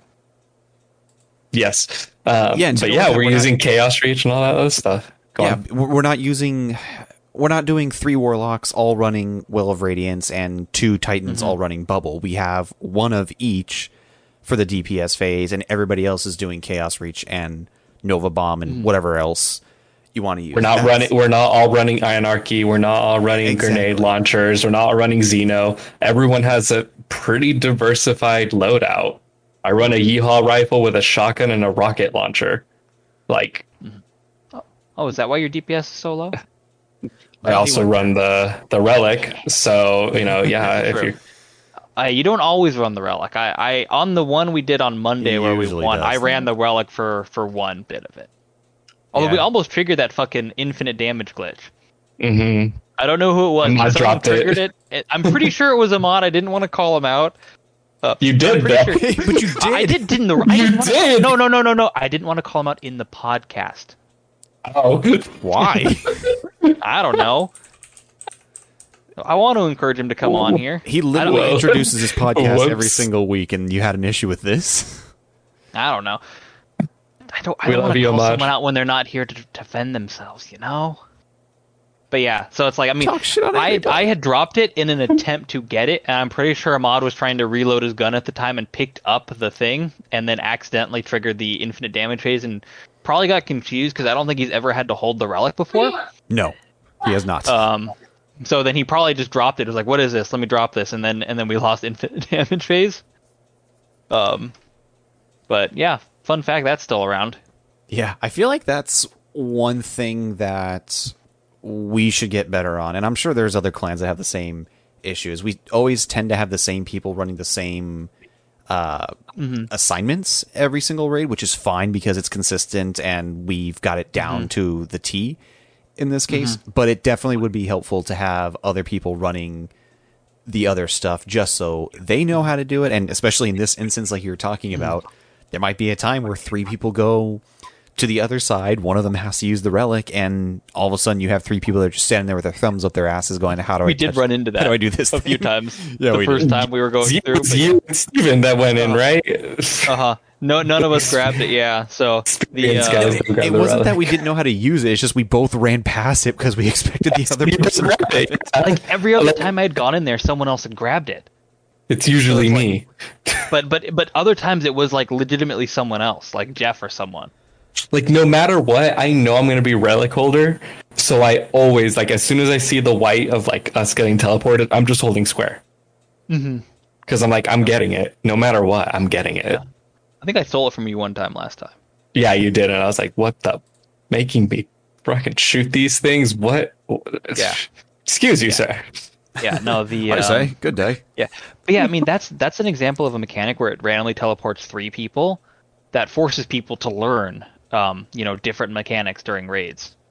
Yes. We're using Chaos Reach and all that other stuff. Go on. We're not doing 3 Warlocks all running Will of Radiance and 2 Titans all running Bubble. We have one of each for the DPS phase, and everybody else is doing Chaos Reach and Nova Bomb and whatever else you want to use. We're not all running Anarchy. We're not all running grenade launchers. We're not all running Xeno. Everyone has a pretty diversified loadout. I run a Yeehaw rifle with a shotgun and a rocket launcher. Like, oh, is that why your DPS is so low? I also run the relic, so if you. You don't always run the relic. I on the one we did on Monday where we won, I ran the relic for one bit of it. Although we almost triggered that fucking infinite damage glitch. Mm-hmm. I don't know who it was. I dropped it. I'm pretty sure it was a mod. I didn't want to call him out. You did, but you did. I didn't. No. I didn't want to call him out in the podcast. Oh, why? I don't know. I want to encourage him to come on here. He literally introduces his podcast every single week, and you had an issue with this? I don't know. I don't want to call someone out when they're not here to defend themselves, But yeah, so it's like, I mean, I had dropped it in an attempt to get it, and I'm pretty sure Ahmad was trying to reload his gun at the time and picked up the thing, and then accidentally triggered the infinite damage phase, and probably got confused because I don't think he's ever had to hold the relic before. No, he has not. So then he probably just dropped it. It was like, what is this? Let me drop this, and then we lost infinite damage phase. But yeah, fun fact, that's still around. Yeah, I feel like that's one thing that we should get better on, and I'm sure there's other clans that have the same issues. We always tend to have the same people running the same assignments every single raid, which is fine because it's consistent and we've got it down to the T in this case. But it definitely would be helpful to have other people running the other stuff just so they know how to do it. And especially in this instance, like you were talking about, there might be a time where 3 people go to the other side, one of them has to use the relic, and all of a sudden you have 3 people that are just standing there with their thumbs up their asses going, how do we did run into that. How do I do this a few times? Yeah, the first time we were going through. It's you and Steven that went in, right? No, none of us grabbed it. Yeah, so it wasn't that we didn't know how to use it. It's just we both ran past it because we expected the other person to grab it. Like every other time I had gone in there, someone else had grabbed it. It's usually me. But other times it was like legitimately someone else, like Jeff or someone. Like no matter what, I know I'm gonna be relic holder, so I always like as soon as I see the white of like us getting teleported, I'm just holding square. Because I'm like, I'm getting it. No matter what, I'm getting it. Yeah. I think I stole it from you one time last time. Yeah, you did, and I was like, what the? Making me fucking shoot these things? What? Yeah. Excuse you, sir. Yeah, no, the I say, good day. Yeah. But yeah, I mean that's an example of a mechanic where it randomly teleports 3 people that forces people to learn different mechanics during raids.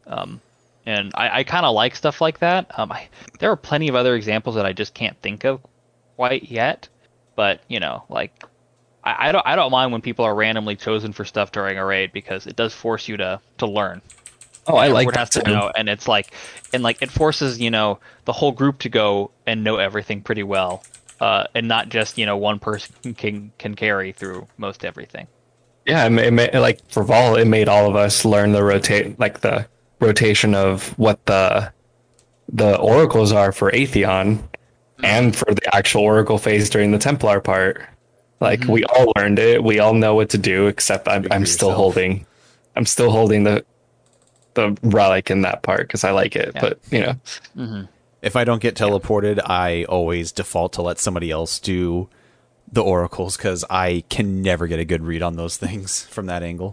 And I kind of like stuff like that. There are plenty of other examples that I just can't think of quite yet. But like I don't mind when people are randomly chosen for stuff during a raid, because it does force you to learn. Oh, I like that that too. And it's like, it forces the whole group to go and know everything pretty well, and not just one person can carry through most everything. Yeah, like for Vol, it made all of us learn the rotation of what the oracles are for Atheon, and for the actual oracle phase during the Templar part. Like we all learned it. We all know what to do, except I'm still holding the relic in that part because I like it. Yeah. But if I don't get teleported, I always default to let somebody else do the oracles, because I can never get a good read on those things from that angle.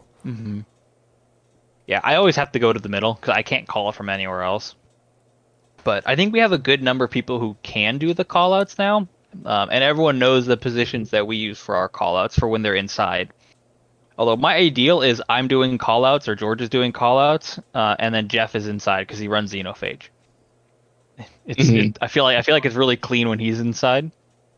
Yeah, I always have to go to the middle because I can't call it from anywhere else. But I think we have a good number of people who can do the callouts now, and everyone knows the positions that we use for our callouts for when they're inside. Although my ideal is I'm doing callouts or George is doing callouts, and then Jeff is inside because he runs Xenophage. I feel like it's really clean when he's inside.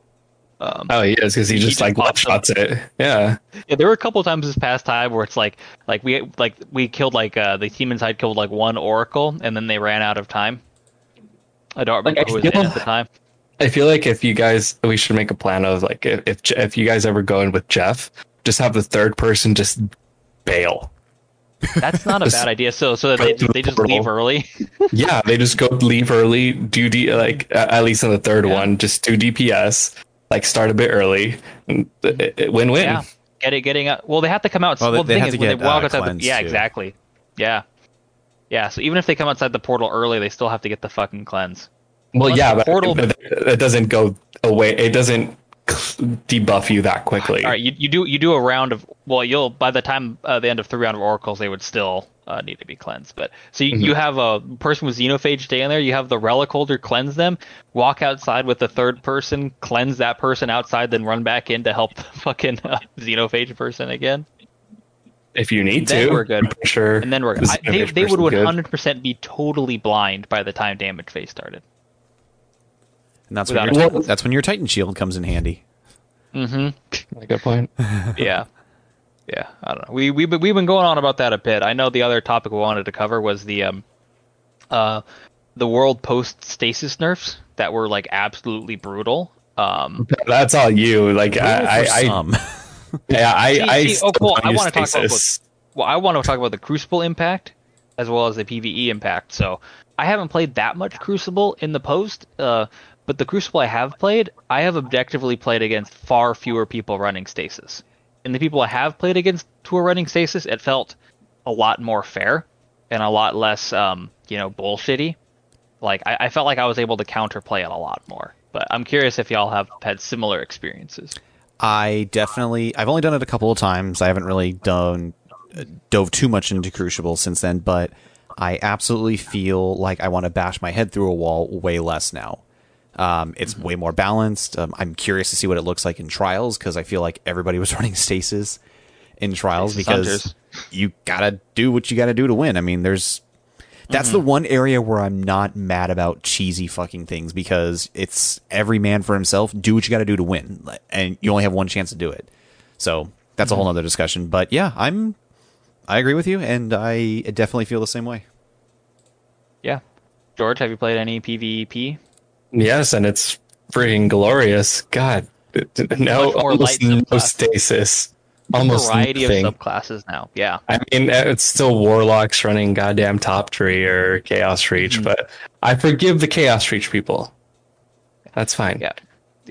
He is, because he just like one shots it. Yeah. There were a couple of times this past time where it's like we killed the team inside killed one oracle, and then they ran out of time. I don't remember who was in at the time. I feel like we should make a plan of if you guys ever go in with Jeff, just have the third person just bail. That's not a bad idea. So that they just leave early. Yeah, they just go leave early. Do at least in the third one, just do DPS. Like start a bit early. Win-win. Yeah, getting out. Well, they have to come out. Well, they have to get walk outside. too. Exactly. Yeah. So even if they come outside the portal early, they still have to get the fucking cleanse. Well, but it doesn't go away. It doesn't debuff you that quickly. All right, you do a round of. Well, you'll by the time the end of 3 round of oracles, they would still need to be cleansed. But so you have a person with Xenophage stay in there. You have the relic holder cleanse them. Walk outside with the third person, cleanse that person outside, then run back in to help the fucking Xenophage person again. If you need then to, we're good. Sure. And then we're good. They would 100% be totally blind by the time damage phase started. And that's when your Titan Shield comes in handy. Good point. Yeah, I don't know. We've been going on about that a bit. I know the other topic we wanted to cover was the world post stasis nerfs that were absolutely brutal. That's all you. I want to talk about the Crucible impact as well as the PvE impact. So I haven't played that much Crucible in the post, but the Crucible I have played, I have objectively played against far fewer people running stasis. And the people I have played against who are running stasis, it felt a lot more fair and a lot less, bullshitty. I felt like I was able to counterplay it a lot more. But I'm curious if y'all have had similar experiences. I've only done it a couple of times. I haven't really dove too much into Crucible since then, but I absolutely feel like I want to bash my head through a wall way less now. It's way more balanced. I'm curious to see what it looks like in Trials, because I feel like everybody was running stasis in Trials because you gotta do what you gotta do to win. I mean, that's the one area where I'm not mad about cheesy fucking things, because it's every man for himself. Do what you gotta do to win, and you only have one chance to do it. So that's a whole nother discussion. But yeah, I agree with you, and I definitely feel the same way. Yeah. George, have you played any PvP? Yes, and it's freaking glorious. God, almost no stasis. Almost variety nothing. Of subclasses now. Yeah. I mean, it's still Warlocks running goddamn Top Tree or Chaos Reach, but I forgive the Chaos Reach people. That's fine. Yeah.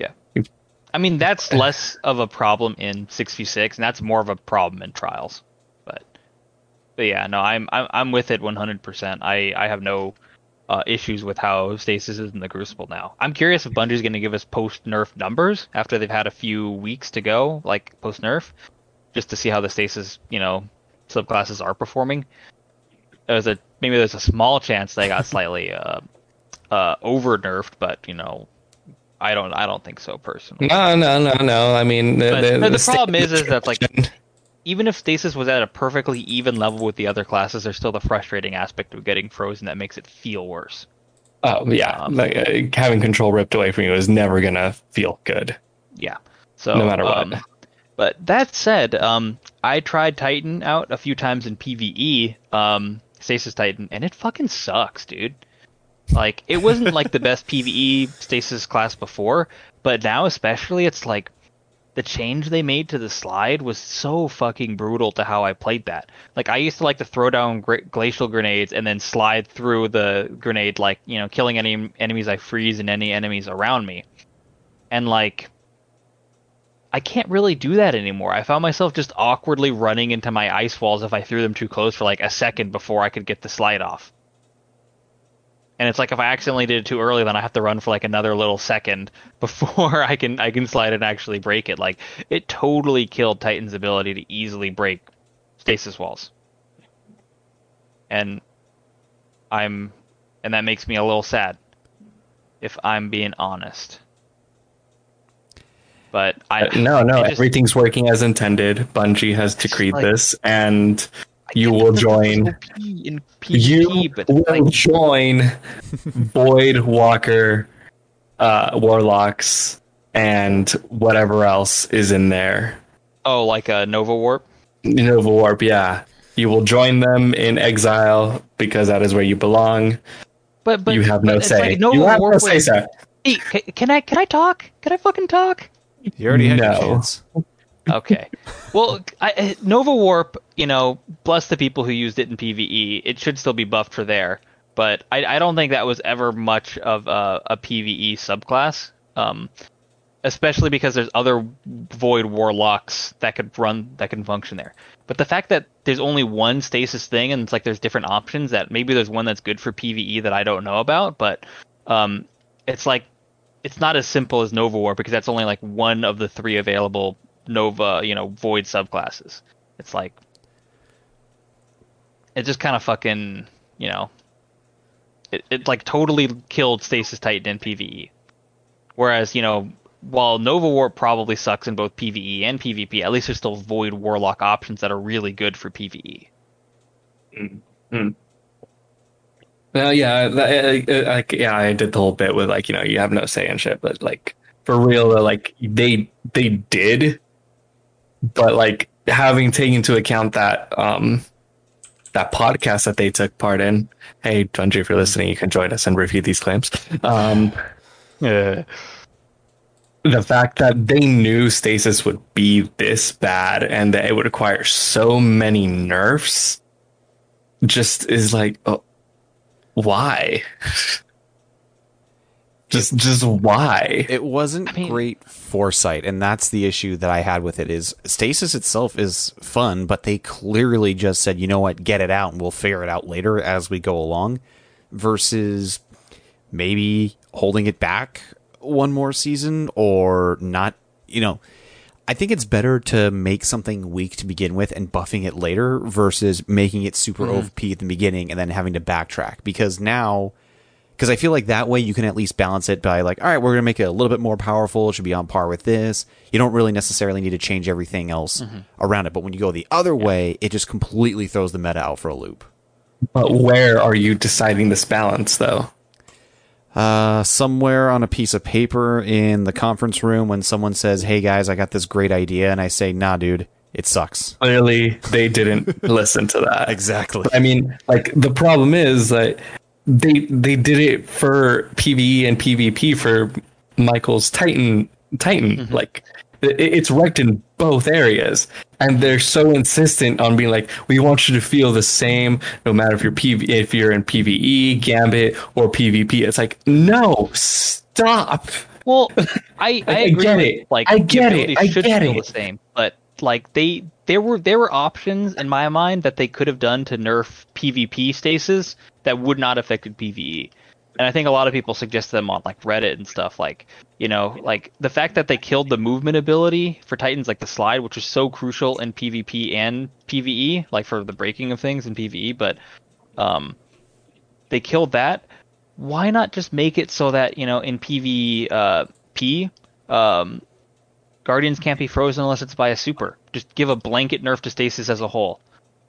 I mean, that's less of a problem in 6v6, and that's more of a problem in Trials. But yeah, no, I'm with it 100%. I have no issues with how stasis is in the Crucible now. I'm curious if Bungie's going to give us post-nerf numbers after they've had a few weeks to go, post-nerf, just to see how the stasis, subclasses are performing. Maybe there's a small chance they got slightly over-nerfed, but I don't think so personally. No. I mean, the problem is that even if stasis was at a perfectly even level with the other classes, there's still the frustrating aspect of getting frozen that makes it feel worse. Oh yeah, having control ripped away from you is never gonna feel good. Yeah. So no matter what. But that said, I tried Titan out a few times in PvE, Stasis Titan, and it fucking sucks, dude. Like, it wasn't like the best PvE Stasis class before, but now especially, it's like the change they made to the slide was so fucking brutal to how I played that. Like, I used to like to throw down glacial grenades and then slide through the grenade, like, you know, killing any enemies I freeze and any enemies around me. And like, I can't really do that anymore. I found myself just awkwardly running into my ice walls if I threw them too close for like a second before I could get the slide off. And it's like if I accidentally did it too early, then I have to run for like another little second before I can slide and actually break it. Like, it totally killed Titan's ability to easily break stasis walls. And that makes me a little sad, if I'm being honest. But no, everything's working as intended. Bungie has decreed this, and you will join. Join Void Walker, Warlocks, and whatever else is in there. Oh, like a Nova Warp? Nova Warp, yeah. You will join them in exile because that is where you belong. But you have no say. Like you have no say, sir. Hey, can I talk? Can I fucking talk? You already had your chance. Okay. Well, Nova Warp, you know, bless the people who used it in PvE. It should still be buffed for there. But I don't think that was ever much of a PvE subclass. Especially because there's other Void Warlocks that can function there. But the fact that there's only one stasis thing and it's like there's different options, that maybe there's one that's good for PvE that I don't know about, but it's like it's not as simple as Nova Warp because that's only like one of the 3 available Nova, you know, Void subclasses. It's like it just kind of fucking, you know, it like totally killed Stasis Titan in PvE. Whereas, you know, while Nova Warp probably sucks in both PvE and PvP, at least there's still Void Warlock options that are really good for PvE. Mm-hmm. Well, yeah, I did the whole bit with like, you know, you have no say in shit, but like for real, like they did, but like having taken into account that that podcast that they took part in. Hey, Bungie, if you're listening, you can join us and review these claims. The fact that they knew Stasis would be this bad and that it would require so many nerfs just is like, oh, why? just why? It wasn't great foresight, and that's the issue that I had with it. Is Stasis itself is fun, but they clearly just said, you know what, get it out and we'll figure it out later as we go along, versus maybe holding it back one more season or not. You know, I think it's better to make something weak to begin with and buffing it later versus making it super OP at the beginning and then having to backtrack. Because I feel like that way you can at least balance it by like, all right, we're going to make it a little bit more powerful. It should be on par with this. You don't really necessarily need to change everything else around it. But when you go the other way, it just completely throws the meta out for a loop. But where are you deciding this balance, though? Somewhere on a piece of paper in the conference room when someone says, hey guys, I got this great idea. And I say, nah, dude, it sucks. Clearly they didn't listen to that. Exactly. I mean, like the problem is that they did it for PvE and PvP for Michael's Titan. Like it's wrecked in both areas. And they're so insistent on being like, we want you to feel the same, no matter if you're in PvE, Gambit, or PvP. It's like, no, stop. Well, I agree. Get it. Like, I get it. I should get feel it. the same, but like there were options in my mind that they could have done to nerf PvP stasis that would not have affected PvE. And I think a lot of people suggest them on like Reddit and stuff, like, you know, like the fact that they killed the movement ability for Titans, like the slide, which is so crucial in PvP and PvE, like for the breaking of things in PvE, but they killed that. Why not just make it so that, you know, in PvP, Guardians can't be frozen unless it's by a super? just give a blanket nerf to stasis as a whole.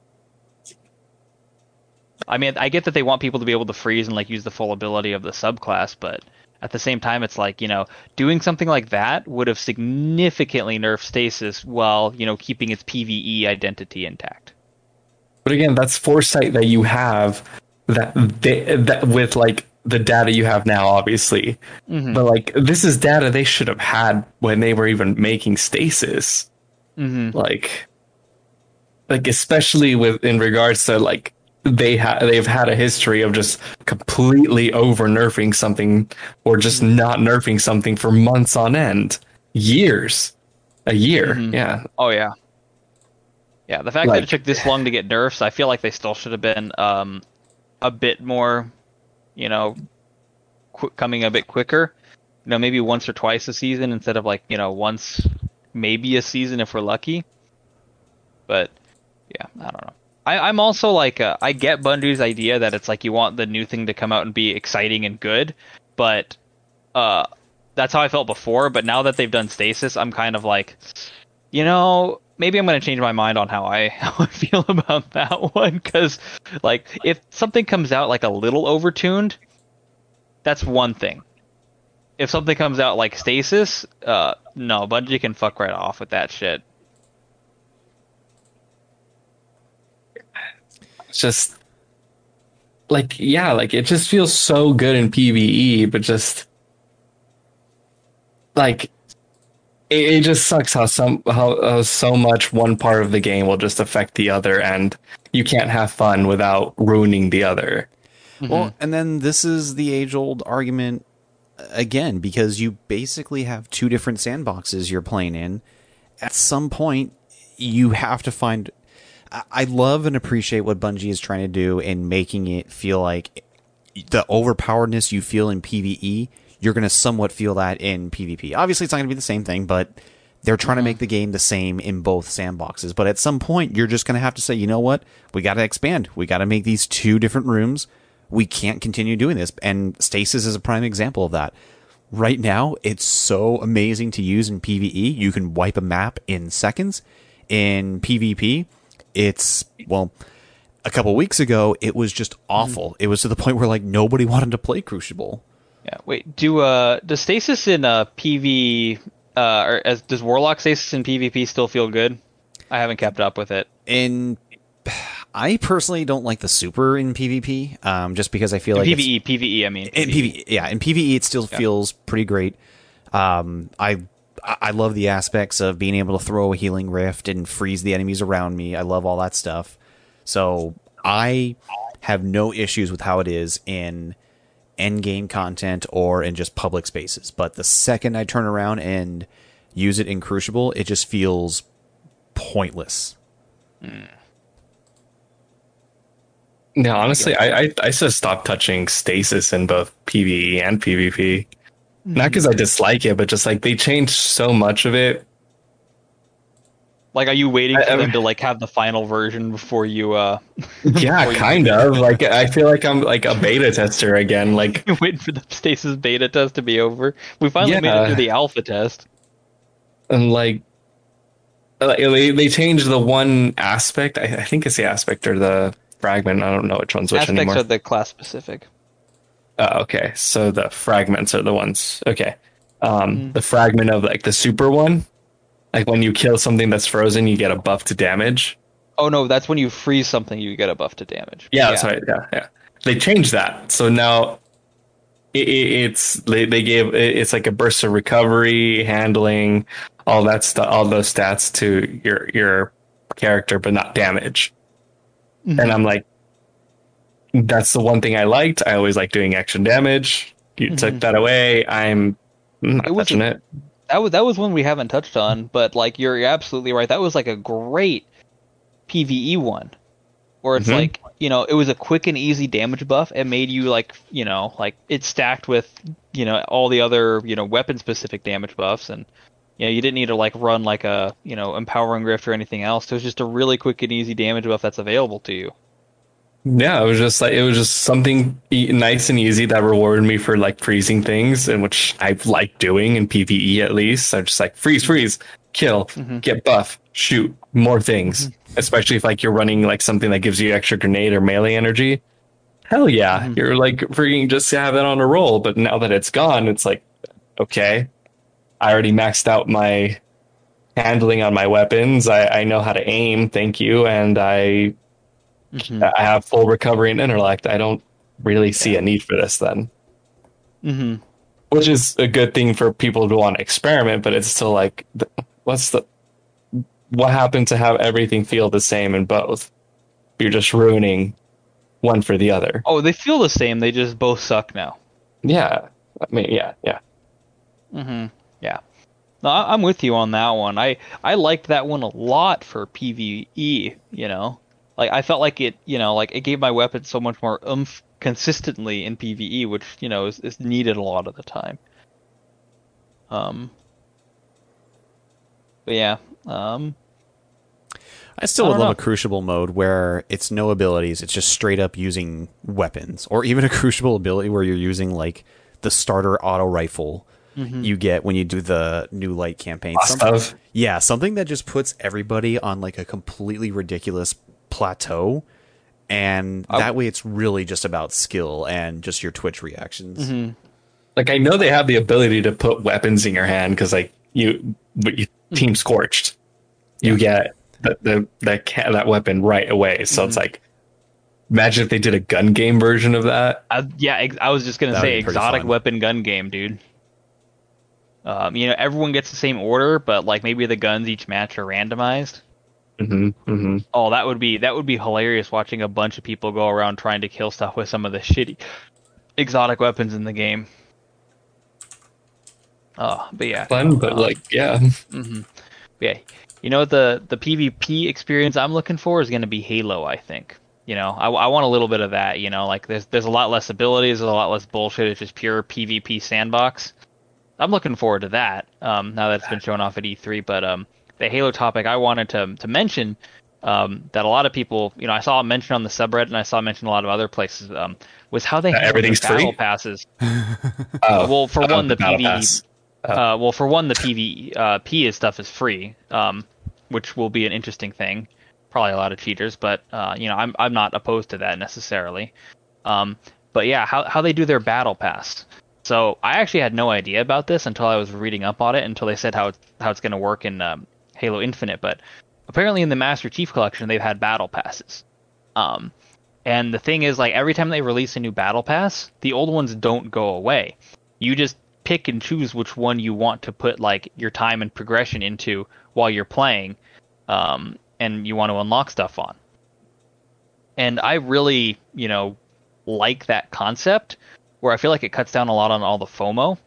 I mean, I get that they want people to be able to freeze and like use the full ability of the subclass, but at the same time, it's like, doing something like that would have significantly nerfed stasis while, keeping its PvE identity intact. But again, that's foresight that you have that with like the data you have now, obviously. Mm-hmm. But like, this is data they should have had when they were even making stasis. Mm-hmm. Like especially in regards to like, they've had a history of just completely over nerfing something or just not nerfing something for months on end, a year. Mm-hmm. Yeah. Oh yeah. Yeah. The fact that it took this long to get nerfs, I feel like they still should have been, a bit more, coming a bit quicker, maybe once or twice a season instead of like, once, maybe a season if we're lucky. But yeah, I don't know. I'm also like, I get Bungie's idea that it's like you want the new thing to come out and be exciting and good, but that's how I felt before. But now that they've done Stasis, I'm kind of like, maybe I'm going to change my mind on how I feel about that one. Because like, if something comes out like a little overtuned, that's one thing. If something comes out like Stasis, no, Bungie can fuck right off with that shit. Just like, yeah, like it just feels so good in PvE, but just like it just sucks how so much one part of the game will just affect the other, and you can't have fun without ruining the other. Mm-hmm. Well, and then this is the age-old argument again, because you basically have two different sandboxes you're playing in. At some point, you have to find... I love and appreciate what Bungie is trying to do in making it feel like the overpoweredness you feel in PvE, you're going to somewhat feel that in PvP. Obviously, it's not going to be the same thing, but they're trying to make the game the same in both sandboxes. But at some point, you're just going to have to say, you know what? We got to expand. We got to make these two different rooms. We can't continue doing this. And Stasis is a prime example of that. Right now, it's so amazing to use in PvE. You can wipe a map in seconds. In PvP, it's, well, a couple weeks ago, it was just awful. It was to the point where like nobody wanted to play Crucible. Yeah. Wait. Does Stasis in PV does Warlock Stasis in PvP still feel good? I haven't kept up with it. I personally don't like the super in PvP, just because I feel like PvE. I mean, in PvE, yeah, in PvE it still feels pretty great. I love the aspects of being able to throw a healing rift and freeze the enemies around me. I love all that stuff. So I have no issues with how it is in endgame content or in just public spaces. But the second I turn around and use it in Crucible, it just feels pointless. No, honestly, I just stopped touching Stasis in both PvE and PvP. Not because I dislike it, but just like they changed so much of it. Like, are you waiting for them to like have the final version before you? Yeah, before kind of. Like, I feel like I'm like a beta tester again. Like, you're waiting for the Stasis beta test to be over. We finally made it through the alpha test. And like they changed the one aspect. I think it's the aspect or the fragment. I don't know which one's which Aspects anymore. Aspects are the class specific. Oh, okay. So the fragments are the ones. Okay. The fragment of like the super one, like when you kill something that's frozen, you get a buff to damage. Oh no, that's when you freeze something, you get a buff to damage. Yeah, that's right. Yeah. They changed that, so now it's like a burst of recovery, handling, all that stuff, all those stats to your character, but not damage. Mm-hmm. And I'm like, that's the one thing I liked. I always like doing action damage. You took that away. I'm not touching it. That was one we haven't touched on, but like you're absolutely right. That was like a great PvE one, where it's like, it was a quick and easy damage buff. It made you like it stacked with all the other weapon specific damage buffs, and you didn't need to like run like a empowering rift or anything else. It was just a really quick and easy damage buff that's available to you. Yeah, it was just something nice and easy that rewarded me for like freezing things, and which I like doing in PvE at least. I'm just like freeze, kill, get buff, shoot more things, especially if like you're running like something that gives you extra grenade or melee energy. Hell yeah, you're like freaking just have it on a roll. But now that it's gone, it's like, okay, I already maxed out my handling on my weapons. I know how to aim, thank you, and I have full recovery and intellect. I don't really see a need for this then. Which is a good thing for people to want to experiment, but it's still like, what happened to have everything feel the same in both? You're just ruining one for the other. Oh, they feel the same. They just both suck now. Yeah. I mean, yeah. Yeah. No, I'm with you on that one. I liked that one a lot for PvE, you know? Like, I felt like it, you know, like, it gave my weapon so much more oomph consistently in PvE, which, you know, is needed a lot of the time. But yeah, I still would love a Crucible mode where it's no abilities, it's just straight up using weapons, or even a Crucible ability where you're using like the starter auto rifle you get when you do the New Light campaign. Something that just puts everybody on like a completely ridiculous plateau, and that way it's really just about skill and just your Twitch reactions. Like, I know they have the ability to put weapons in your hand because like you team scorched, you get that weapon right away. So it's like, imagine if they did a gun game version of that. I was just gonna say exotic weapon gun game, dude. You know, everyone gets the same order, but like maybe the guns each match are randomized. Oh, that would be hilarious, watching a bunch of people go around trying to kill stuff with some of the shitty exotic weapons in the game. But yeah, fun, but like, yeah. Yeah, you know, the PvP experience I'm looking for is going to be Halo, I think. You know, I want a little bit of that. You know, like there's a lot less abilities, there's a lot less bullshit. It's just pure PvP sandbox. I'm looking forward to that. Now that it's been shown off at E3, but the Halo topic I wanted to mention, that a lot of people, you know, I saw it mentioned on the subreddit and I saw it mentioned a lot of other places, was how they handle the battle passes. Well, for one, the PvE. For one, the PvP stuff is free, which will be an interesting thing. Probably a lot of cheaters, but you know, I'm not opposed to that necessarily. But yeah, how they do their battle pass. So I actually had no idea about this until I was reading up on it, until they said how it's going to work in Halo Infinite. But apparently in the Master Chief Collection, they've had battle passes. And the thing is, like, every time they release a new battle pass, the old ones don't go away. You just pick and choose which one you want to put like your time and progression into while you're playing, and you want to unlock stuff on. And I really, you know, like that concept, where I feel like it cuts down a lot on all the FOMO.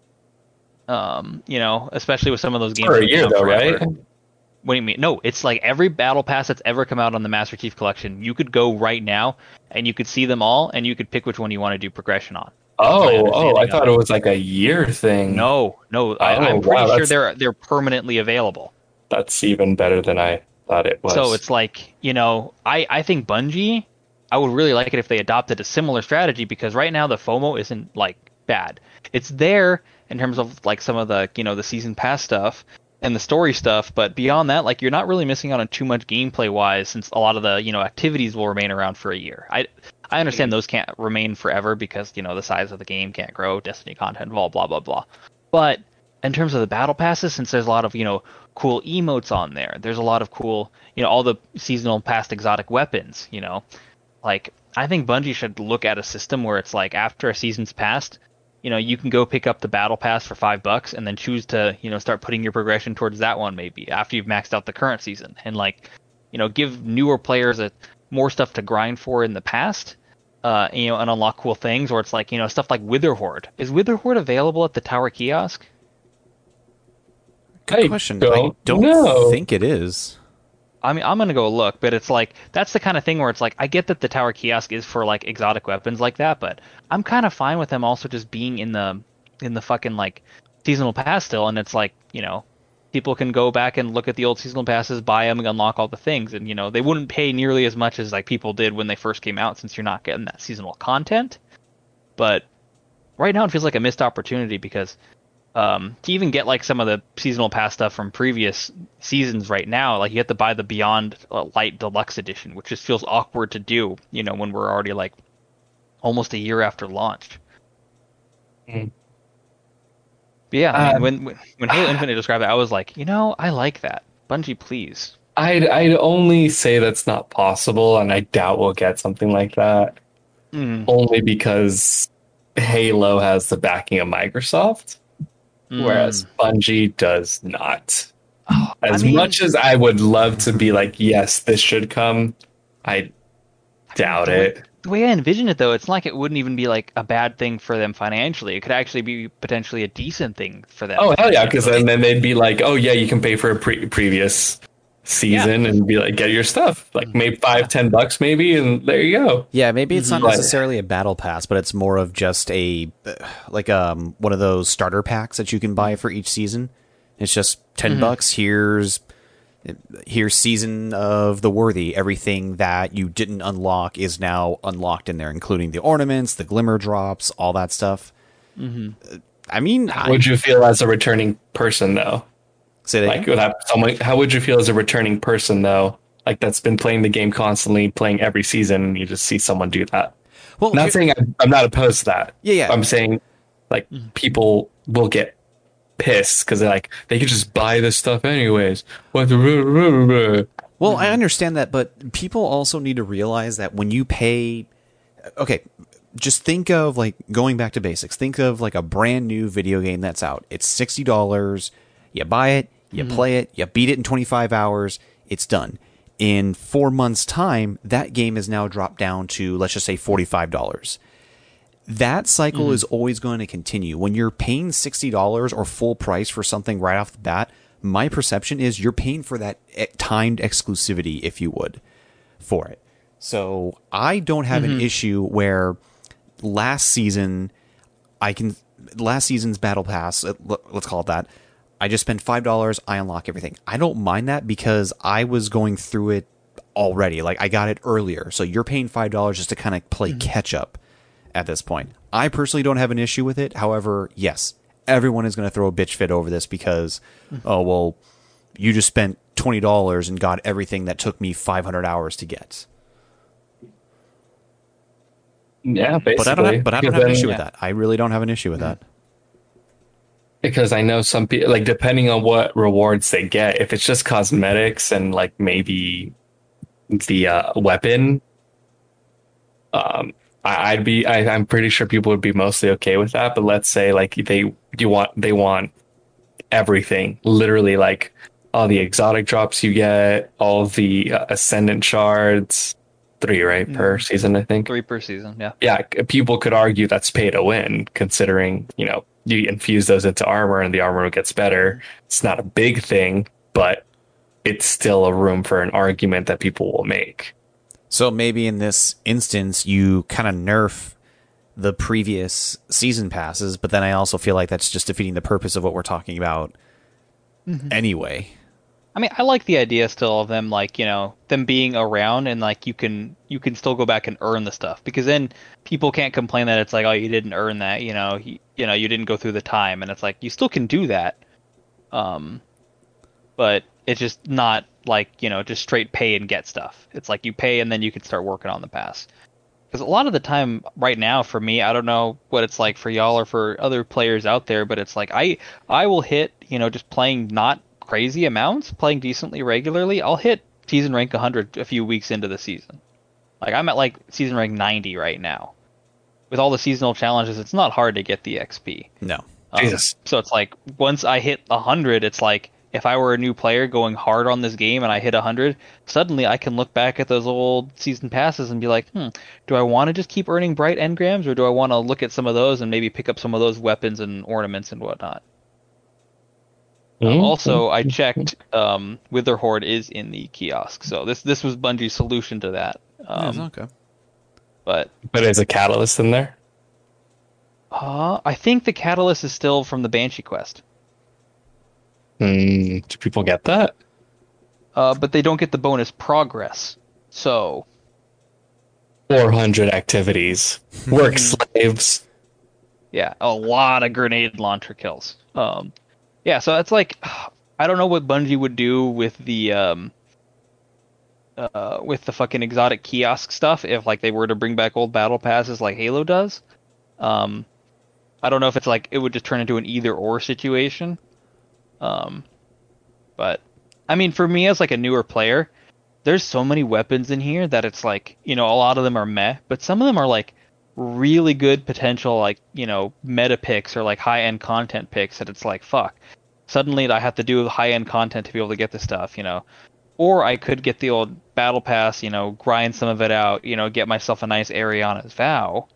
You know, especially with some of those games. For a year though, right? What do you mean? No, it's like every battle pass that's ever come out on the Master Chief Collection, you could go right now and you could see them all, and you could pick which one you want to do progression on. I thought it was like a year thing. No, I'm pretty sure they're permanently available. That's even better than I thought it was. So it's like, you know, I think Bungie, I would really like it if they adopted a similar strategy, because right now the FOMO isn't like bad. It's there in terms of like some of the, you know, the season pass stuff and the story stuff, but beyond that, like, you're not really missing out on too much gameplay wise, since a lot of the, you know, activities will remain around for a year. I understand those can't remain forever because, you know, the size of the game can't grow, Destiny content, blah, blah, blah, blah. But in terms of the battle passes, since there's a lot of, you know, cool emotes on there, there's a lot of cool, you know, all the seasonal past exotic weapons, you know, like, I think Bungie should look at a system where it's like, after a season's passed, you know, you can go pick up the battle pass for $5 and then choose to, you know, start putting your progression towards that one maybe after you've maxed out the current season, and like, you know, give newer players more stuff to grind for in the past, you know, and unlock cool things. Or it's like, you know, stuff like Witherhoard. Is Witherhoard available at the Tower Kiosk? Good question. I don't think it is. I mean, I'm gonna go look, but it's like, that's the kind of thing where it's like, I get that the Tower Kiosk is for like exotic weapons like that, but I'm kind of fine with them also just being in the fucking like seasonal pass still, and it's like, you know, people can go back and look at the old seasonal passes, buy them, and unlock all the things, and you know, they wouldn't pay nearly as much as like people did when they first came out, since you're not getting that seasonal content. But right now it feels like a missed opportunity, because To even get like some of the seasonal pass stuff from previous seasons right now, like you have to buy the Beyond Light Deluxe Edition, which just feels awkward to do, when we're already like almost a year after launch. Mm. But yeah, I mean, when Halo Infinite described it, I was like, I like that. Bungie, please. I'd only say that's not possible, and I doubt we'll get something like that. Only because Halo has the backing of Microsoft, whereas Bungie does not. As much as I would love to be like, yes, this should come, I doubt it. The way I envision it, though, it's not like it wouldn't even be like a bad thing for them financially. It could actually be potentially a decent thing for them. Oh, hell yeah, because then they'd be like, oh, yeah, you can pay for a previous season and be like, get your stuff. Like, maybe $5-10 maybe, and there you go. Yeah, maybe it's not necessarily a battle pass, but it's more of just a, like, one of those starter packs that you can buy for each season. It's just $10. Here's Season of the Worthy. Everything that you didn't unlock is now unlocked in there, including the ornaments, the glimmer drops, all that stuff. I mean, how would you feel as a returning person, though? Say that again? How would you feel as a returning person, though? Like, that's been playing the game constantly, playing every season, and you just see someone do that. Well, not saying I'm not opposed to that. Yeah. I'm saying, like, people will get pissed because they're like, they could just buy this stuff anyways. Well, I understand that, but people also need to realize that when you pay, just think of like going back to basics. Think of like a brand new video game that's out. It's $60. You buy it, you play it, you beat it in 25 hours. It's done. In 4 months' time, that game is now dropped down to, let's just say, $45. That cycle is always going to continue. When you're paying $60 or full price for something right off the bat, my perception is you're paying for that timed exclusivity, if you would, for it. So I don't have an issue where last season's Battle Pass, let's call it that, I just spent $5, I unlock everything. I don't mind that because I was going through it already. Like, I got it earlier. So you're paying $5 just to kind of play catch up at this point. I personally don't have an issue with it. However, yes, everyone is going to throw a bitch fit over this because, you just spent $20 and got everything that took me 500 hours to get. Yeah, basically. But I don't have an issue with that. I really don't have an issue with that. Because I know some people, like, depending on what rewards they get, if it's just cosmetics and like maybe the weapon, I'm pretty sure people would be mostly okay with that. But let's say like they want everything, literally, like all the exotic drops you get, all the ascendant shards, 3 right per season, I think. 3 per season, yeah. Yeah, people could argue that's pay to win, considering you infuse those into armor and the armor gets better. It's not a big thing, but it's still a room for an argument that people will make. So maybe in this instance, you kind of nerf the previous season passes, but then I also feel like that's just defeating the purpose of what we're talking about anyway. I mean, I like the idea still of them, like, them being around and like you can still go back and earn the stuff, because then people can't complain that it's like, oh, you didn't earn that, you didn't go through the time, and it's like you still can do that, but it's just not like just straight pay and get stuff. It's like you pay and then you can start working on the pass. Because a lot of the time right now for me, I don't know what it's like for y'all or for other players out there, but it's like I will hit just playing not crazy amounts, playing decently regularly, I'll hit season rank 100 a few weeks into the season. Like, I'm at like season rank 90 right now. With all the seasonal challenges, it's not hard to get the XP. No. Jesus. So it's like, once I hit 100, it's like, if I were a new player going hard on this game and I hit 100, suddenly I can look back at those old season passes and be like, do I want to just keep earning bright engrams, or do I want to look at some of those and maybe pick up some of those weapons and ornaments and whatnot? Also, I checked, Wither Horde is in the kiosk, so this was Bungie's solution to that. Okay. But is a catalyst in there? I think the catalyst is still from the Banshee quest. Do people get that? But they don't get the bonus progress. So 400 activities. Work slaves. Yeah, a lot of grenade launcher kills. Yeah, so it's like I don't know what Bungie would do with the fucking exotic kiosk stuff if like they were to bring back old battle passes like Halo does. I don't know if it's like it would just turn into an either or situation. But I mean, for me as like a newer player, there's so many weapons in here that it's like, a lot of them are meh, but some of them are like really good potential, like, meta picks or like high end content picks that it's like, fuck. Suddenly I have to do high end content to be able to get the stuff, Or I could get the old battle pass, grind some of it out, get myself a nice Ariana's Vow.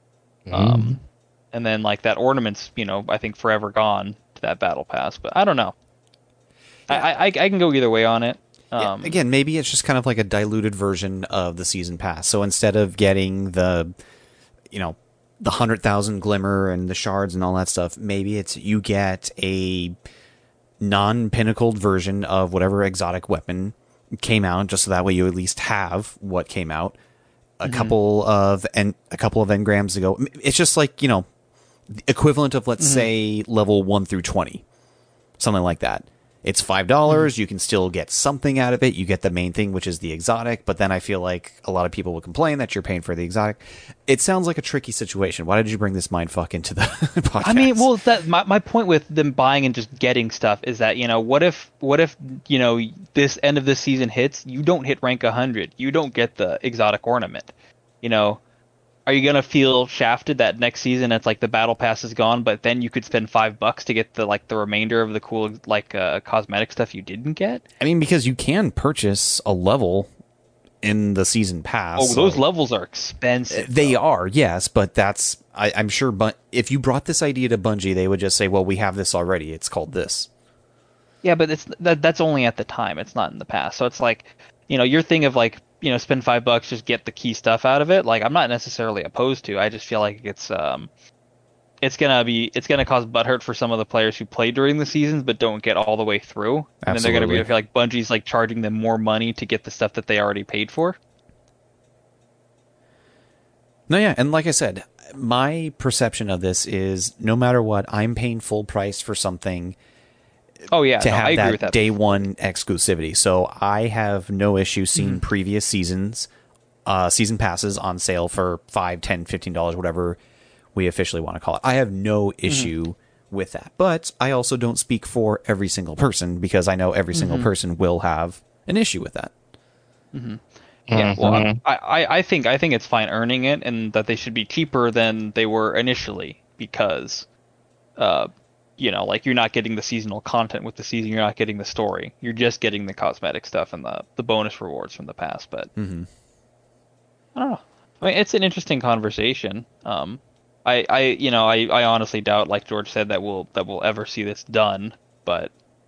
And then like that ornament's, I think forever gone to that battle pass, but I don't know. I can go either way on it. Again, maybe it's just kind of like a diluted version of the season pass. So instead of getting the 100,000 glimmer and the shards and all that stuff, maybe it's you get a non-pinnacled version of whatever exotic weapon came out, just so that way you at least have what came out. A couple of engrams ago. It's just like, equivalent of, let's say, level 1 through 20. Something like that. It's $5. You can still get something out of it. You get the main thing, which is the exotic. But then I feel like a lot of people would complain that you're paying for the exotic. It sounds like a tricky situation. Why did you bring this mindfuck into the podcast? I mean, well, my point with them buying and just getting stuff is that, what if this end of the season hits, you don't hit rank 100. You don't get the exotic ornament. Are you going to feel shafted that next season it's like the battle pass is gone, but then you could spend $5 to get the remainder of the cool cosmetic stuff you didn't get? I mean, because you can purchase a level in the season pass. Oh, those levels are expensive. They are, yes, but I'm sure, but if you brought this idea to Bungie, they would just say, well, we have this already. It's called this. Yeah, but that's only at the time. It's not in the past. So it's like, your thing of like, spend $5, just get the key stuff out of it. Like, I'm not necessarily opposed to. I just feel like it's gonna cause butthurt for some of the players who play during the seasons but don't get all the way through. And Absolutely. then they're gonna feel like Bungie's like charging them more money to get the stuff that they already paid for. No, yeah, and like I said, my perception of this is no matter what, I'm paying full price for something. Oh yeah, to have I agree that, with that day one exclusivity. So I have no issue seeing previous seasons, season passes on sale for $5, $10, $15, whatever we officially want to call it. I have no issue with that. But I also don't speak for every single person because I know every single person will have an issue with that. Yeah, well, I think it's fine earning it, and that they should be cheaper than they were initially because, like you're not getting the seasonal content with the season, you're not getting the story, you're just getting the cosmetic stuff and the bonus rewards from the past. But I don't know. I mean, it's an interesting conversation. I honestly doubt, like George said, that we'll ever see this done. But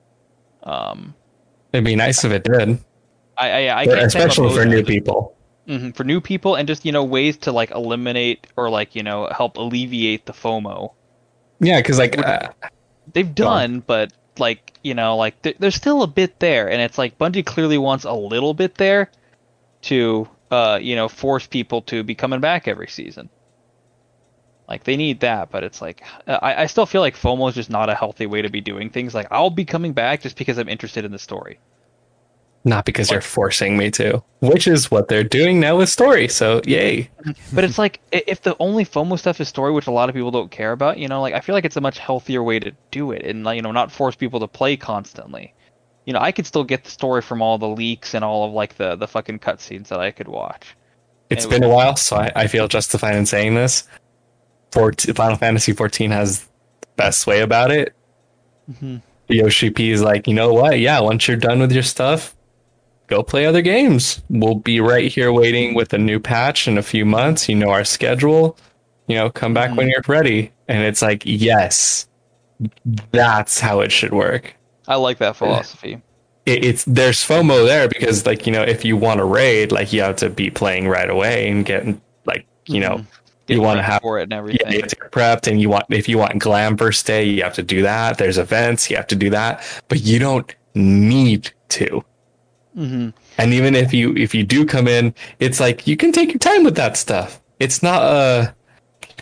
it'd be nice if it did. I can't especially for new people. For new people, and just ways to like eliminate or like help alleviate the FOMO. Yeah, because like they've done, but like there's still a bit there, and it's like Bungie clearly wants a little bit there to force people to be coming back every season. Like they need that, but it's like I still feel like FOMO is just not a healthy way to be doing things. Like I'll be coming back just because I'm interested in the story. Not because you're forcing me to, which is what they're doing now with story. So yay. But it's like if the only FOMO stuff is story, which a lot of people don't care about, I feel like it's a much healthier way to do it and not force people to play constantly. I could still get the story from all the leaks and all of like the fucking cutscenes that I could watch. It's been a while, so I feel justified in saying this. Final Fantasy XIV has the best way about it. Yoshi P is like, you know what? Yeah, once you're done with your stuff, go play other games. We'll be right here waiting with a new patch in a few months. You know our schedule. Come back when you're ready. And it's like, yes, that's how it should work. I like that philosophy. There's FOMO there because like, if you want to raid, like you have to be playing right away and getting like, you want to have for it and everything. Yeah, you have to get prepped, and if you want glam first day, you have to do that. There's events, you have to do that, but you don't need to. And even if you do come in, it's like you can take your time with that stuff. It's not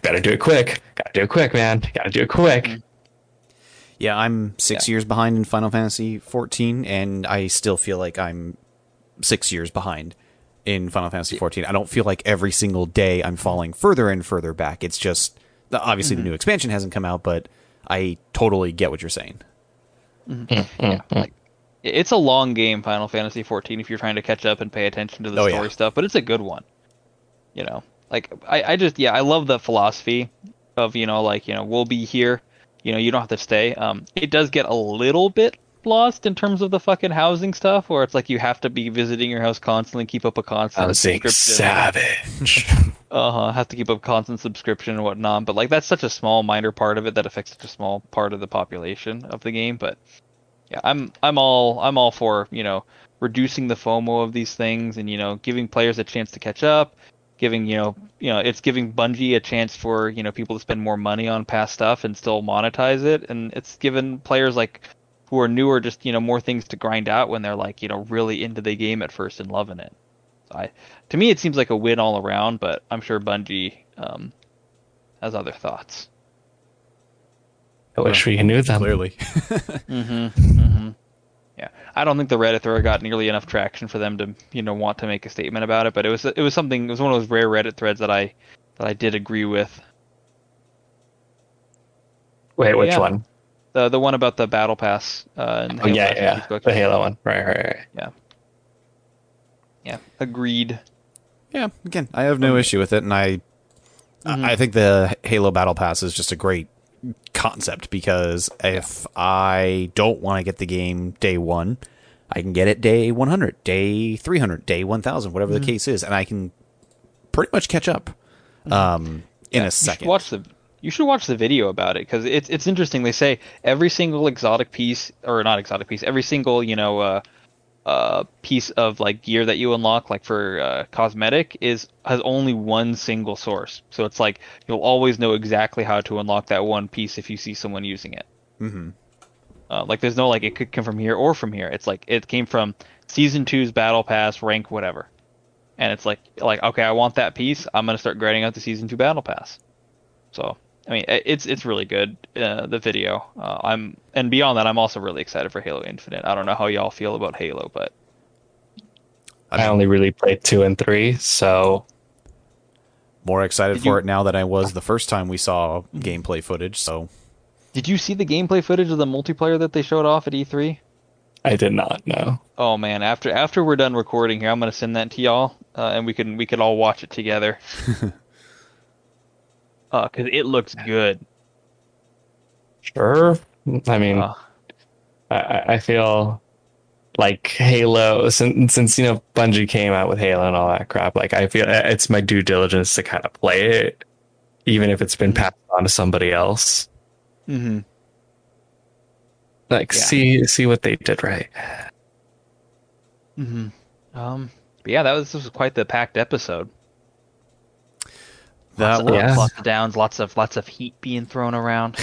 Gotta do it quick. Gotta do it quick, man. Gotta do it quick. Mm-hmm. Yeah, I'm 6 years behind in Final Fantasy 14, and I still feel like I'm 6 years behind in Final Fantasy 14. I don't feel like every single day I'm falling further and further back. It's just, obviously the new expansion hasn't come out, but I totally get what you're saying. Yeah, like, it's a long game, Final Fantasy 14, if you're trying to catch up and pay attention to the story stuff, but it's a good one. You know, like, I love the philosophy of, we'll be here. You don't have to stay. It does get a little bit lost in terms of the fucking housing stuff, where it's like you have to be visiting your house constantly, keep up a constant Housing savage. Have to keep up constant subscription and whatnot. But like that's such a small, minor part of it that affects such a small part of the population of the game. But yeah, I'm all for reducing the FOMO of these things and giving players a chance to catch up. Giving it's giving Bungie a chance for people to spend more money on past stuff and still monetize it, and it's given players like who are newer just more things to grind out when they're like really into the game at first and loving it. So to me it seems like a win all around, but I'm sure Bungie has other thoughts. I wish we knew them. Clearly. Yeah, I don't think the Reddit thread got nearly enough traction for them to want to make a statement about it, but it was one of those rare Reddit threads that I did agree with. Wait, which one? The one about the battle pass. The Halo one. Right. Yeah, agreed. Yeah, again, I have no issue with it, and I think the Halo battle pass is just a great concept, because if I don't want to get the game day 1, I can get it day 100, day 300, day 1000, whatever the case is, and I can pretty much catch up in a second. You should watch the video about it, because it's interesting. They say every single every single piece of like gear that you unlock, like for cosmetic, has only one single source. So it's like you'll always know exactly how to unlock that one piece if you see someone using it. Like there's no like it could come from here or from here. It's like it came from Season 2's Battle Pass, rank whatever, and it's like okay, I want that piece. I'm gonna start grinding out the Season 2 Battle Pass. So I mean, it's really good, the video. And beyond that, I'm also really excited for Halo Infinite. I don't know how y'all feel about Halo, but I only really played 2 and 3, so more excited for it now than I was the first time we saw gameplay footage. So, did you see the gameplay footage of the multiplayer that they showed off at E3? I did not know. Oh man, after we're done recording here, I'm gonna send that to y'all, and we can all watch it together. Because it looks good. Sure. I mean, I feel like Halo, since Bungie came out with Halo and all that crap, like I feel it's my due diligence to kind of play it, even if it's been passed on to somebody else. Like see what they did right. But yeah, this was quite the packed episode. Lots of downs, lots of heat being thrown around.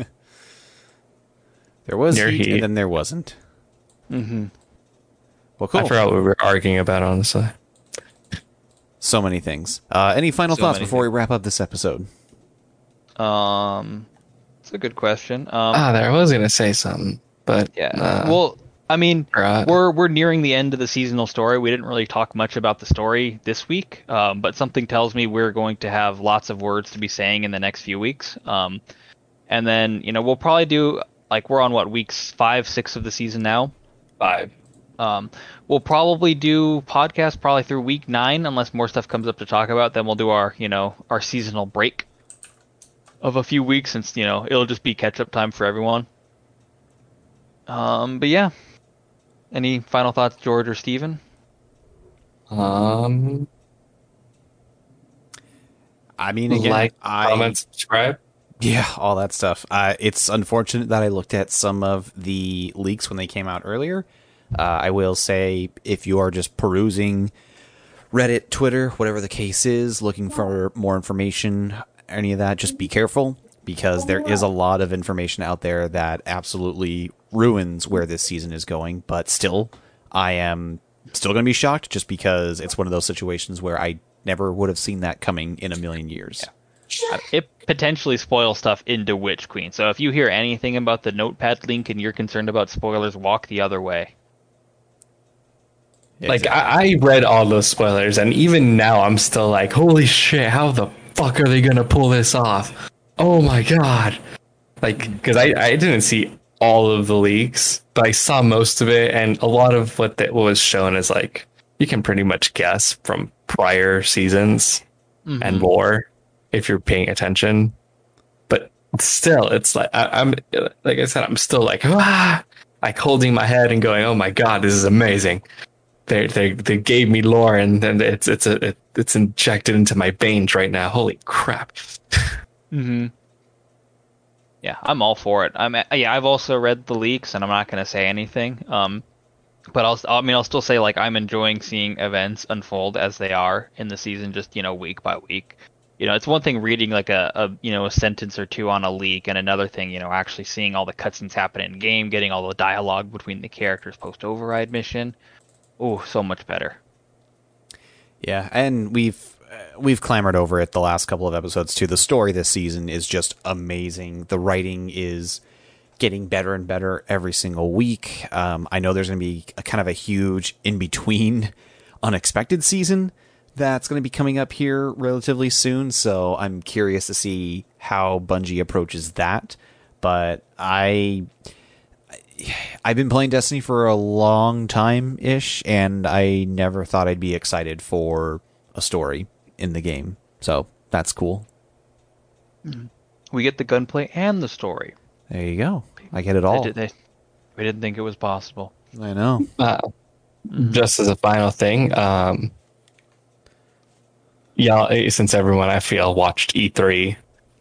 There was heat, and then there wasn't. Well, cool. I forgot what we were arguing about, honestly. So many things. Any final thoughts before we wrap up this episode? It's a good question. I was gonna say something, but yeah. Well, I mean, we're nearing the end of the seasonal story. We didn't really talk much about the story this week, but something tells me we're going to have lots of words to be saying in the next few weeks. And then we'll probably do we're on weeks 5, 6 of the season now. 5. We'll probably do podcasts probably through week 9 unless more stuff comes up to talk about. Then we'll do our our seasonal break of a few weeks, since it'll just be catch up time for everyone. But yeah. Any final thoughts, George or Steven? I mean, again, comment, subscribe. Yeah, all that stuff. It's unfortunate that I looked at some of the leaks when they came out earlier. I will say, if you are just perusing Reddit, Twitter, whatever the case is, looking for more information, any of that, just be careful, because there is a lot of information out there that absolutely ruins where this season is going. But still, I am still going to be shocked, just because it's one of those situations where I never would have seen that coming in a million years. Yeah. It potentially spoils stuff into Witch Queen. So if you hear anything about the Notepad link and you're concerned about spoilers, walk the other way. Like, I read all those spoilers, and even now I'm still like, holy shit, how the fuck are they gonna pull this off? Oh my god. Like, because I didn't see all of the leaks, but I saw most of it, and a lot of what was shown is like, you can pretty much guess from prior seasons and lore if you're paying attention. But still, it's like, I'm like I said, I'm still like, like holding my head and going, oh my god, this is amazing. They gave me lore, and then it's injected into my veins right now. Holy crap! Yeah, I'm all for it. I've also read the leaks, and I'm not going to say anything. But I'll still say, like, I'm enjoying seeing events unfold as they are in the season, just week by week. It's one thing reading like a sentence or two on a leak, and another thing, actually seeing all the cutscenes happen in game, getting all the dialogue between the characters post override mission. Oh, so much better. Yeah, and we've clamored over it the last couple of episodes too. The story this season is just amazing. The writing is getting better and better every single week. I know there's going to be a kind of a huge in-between unexpected season that's going to be coming up here relatively soon, so I'm curious to see how Bungie approaches that. But I've been playing Destiny for a long time-ish, and I never thought I'd be excited for a story in the game. So that's cool. We get the gunplay and the story. There you go. I get it all. We didn't think it was possible. I know. Just as a final thing, since everyone I feel watched E3,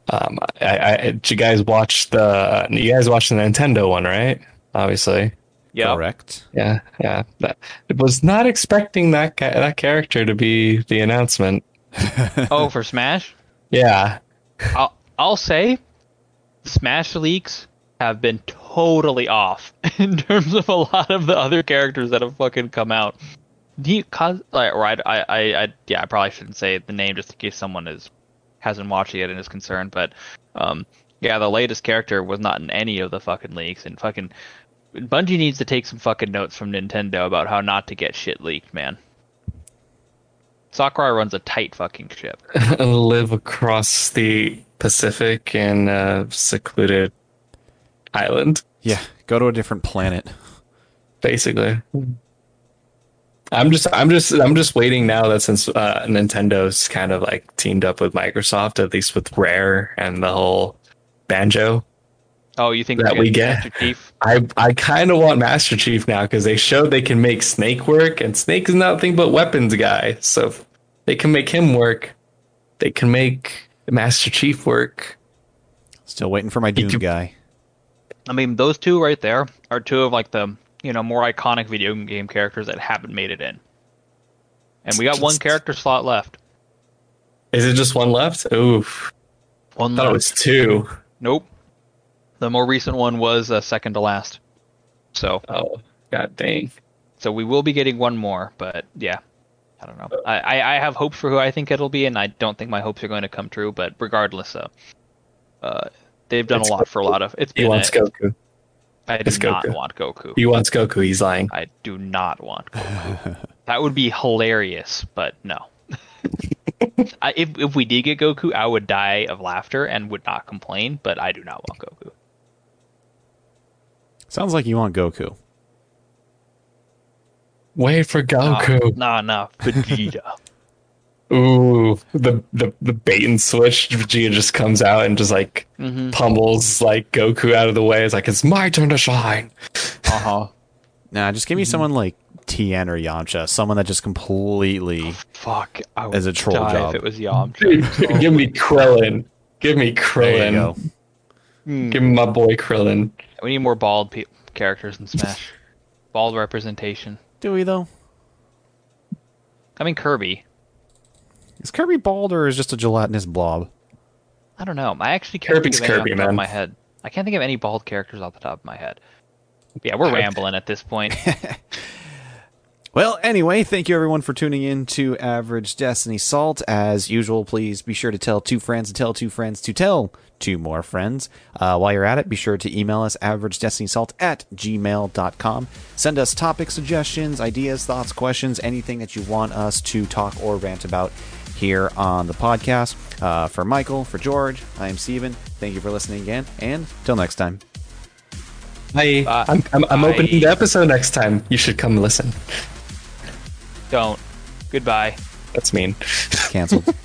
did you guys watch the Nintendo one, right? Obviously. Yeah. Correct. Yeah. It was not expecting that character to be the announcement. Oh, for Smash? Yeah. I'll say Smash leaks have been totally off in terms of a lot of the other characters that have fucking come out. I probably shouldn't say the name just in case someone hasn't watched it yet and is concerned, but the latest character was not in any of the fucking leaks, and fucking Bungie needs to take some fucking notes from Nintendo about how not to get shit leaked, man. Sakurai runs a tight fucking ship. Live across the Pacific in a secluded island. Yeah, go to a different planet. Basically. I'm just waiting now that since Nintendo's kind of like teamed up with Microsoft, at least with Rare and the whole Banjo. Oh, you think that we get? Master Chief? I kind of want Master Chief now because they showed they can make Snake work, and Snake is nothing but weapons guy. So if they can make him work, they can make Master Chief work. Still waiting for my Doom guy. I mean, those two right there are two of like the more iconic video game characters that haven't made it in. And we got one character slot left. Is it just one left? Oof. One I thought left. It was two. Nope. The more recent one was second to last. So. Oh, god dang. So we will be getting one more, but yeah. I don't know. I have hopes for who I think it'll be, and I don't think my hopes are going to come true, but regardless, they've done a lot for a lot of... He wants Goku. I do not want Goku. He wants Goku, he's lying. I do not want Goku. That would be hilarious, but no. If we did get Goku, I would die of laughter and would not complain, but I do not want Goku. Sounds like you want Goku. Wait for Goku. Nah, Vegeta. Ooh, the bait and switch. Vegeta just comes out and just like pummels like Goku out of the way. It's like, it's my turn to shine. Nah, just give me someone like Tien or Yamcha, someone that just completely as a troll job. If it was Yamcha. Give me Krillin. Give me Krillin. There you go. Give me my boy Krillin. We need more bald characters in Smash. Bald representation. Do we though? I mean Kirby. Is Kirby bald or is just a gelatinous blob? I don't know. I actually can't Kirby's think of any Kirby, off the top man. of my head. I can't think of any bald characters off the top of my head. Yeah, we're rambling at this point. Well, anyway, thank you everyone for tuning in to Average Destiny Salt. As usual, please be sure to tell 2 friends to tell 2 friends to tell 2 more friends. While you're at it, be sure to email us averagedestinysalt@gmail.com. Send us topic suggestions, ideas, thoughts, questions, anything that you want us to talk or rant about here on the podcast. For Michael, for George, I am Steven. Thank you for listening again, and till next time. I'm opening the episode next time. You should come listen. Don't. Goodbye. That's mean. Canceled.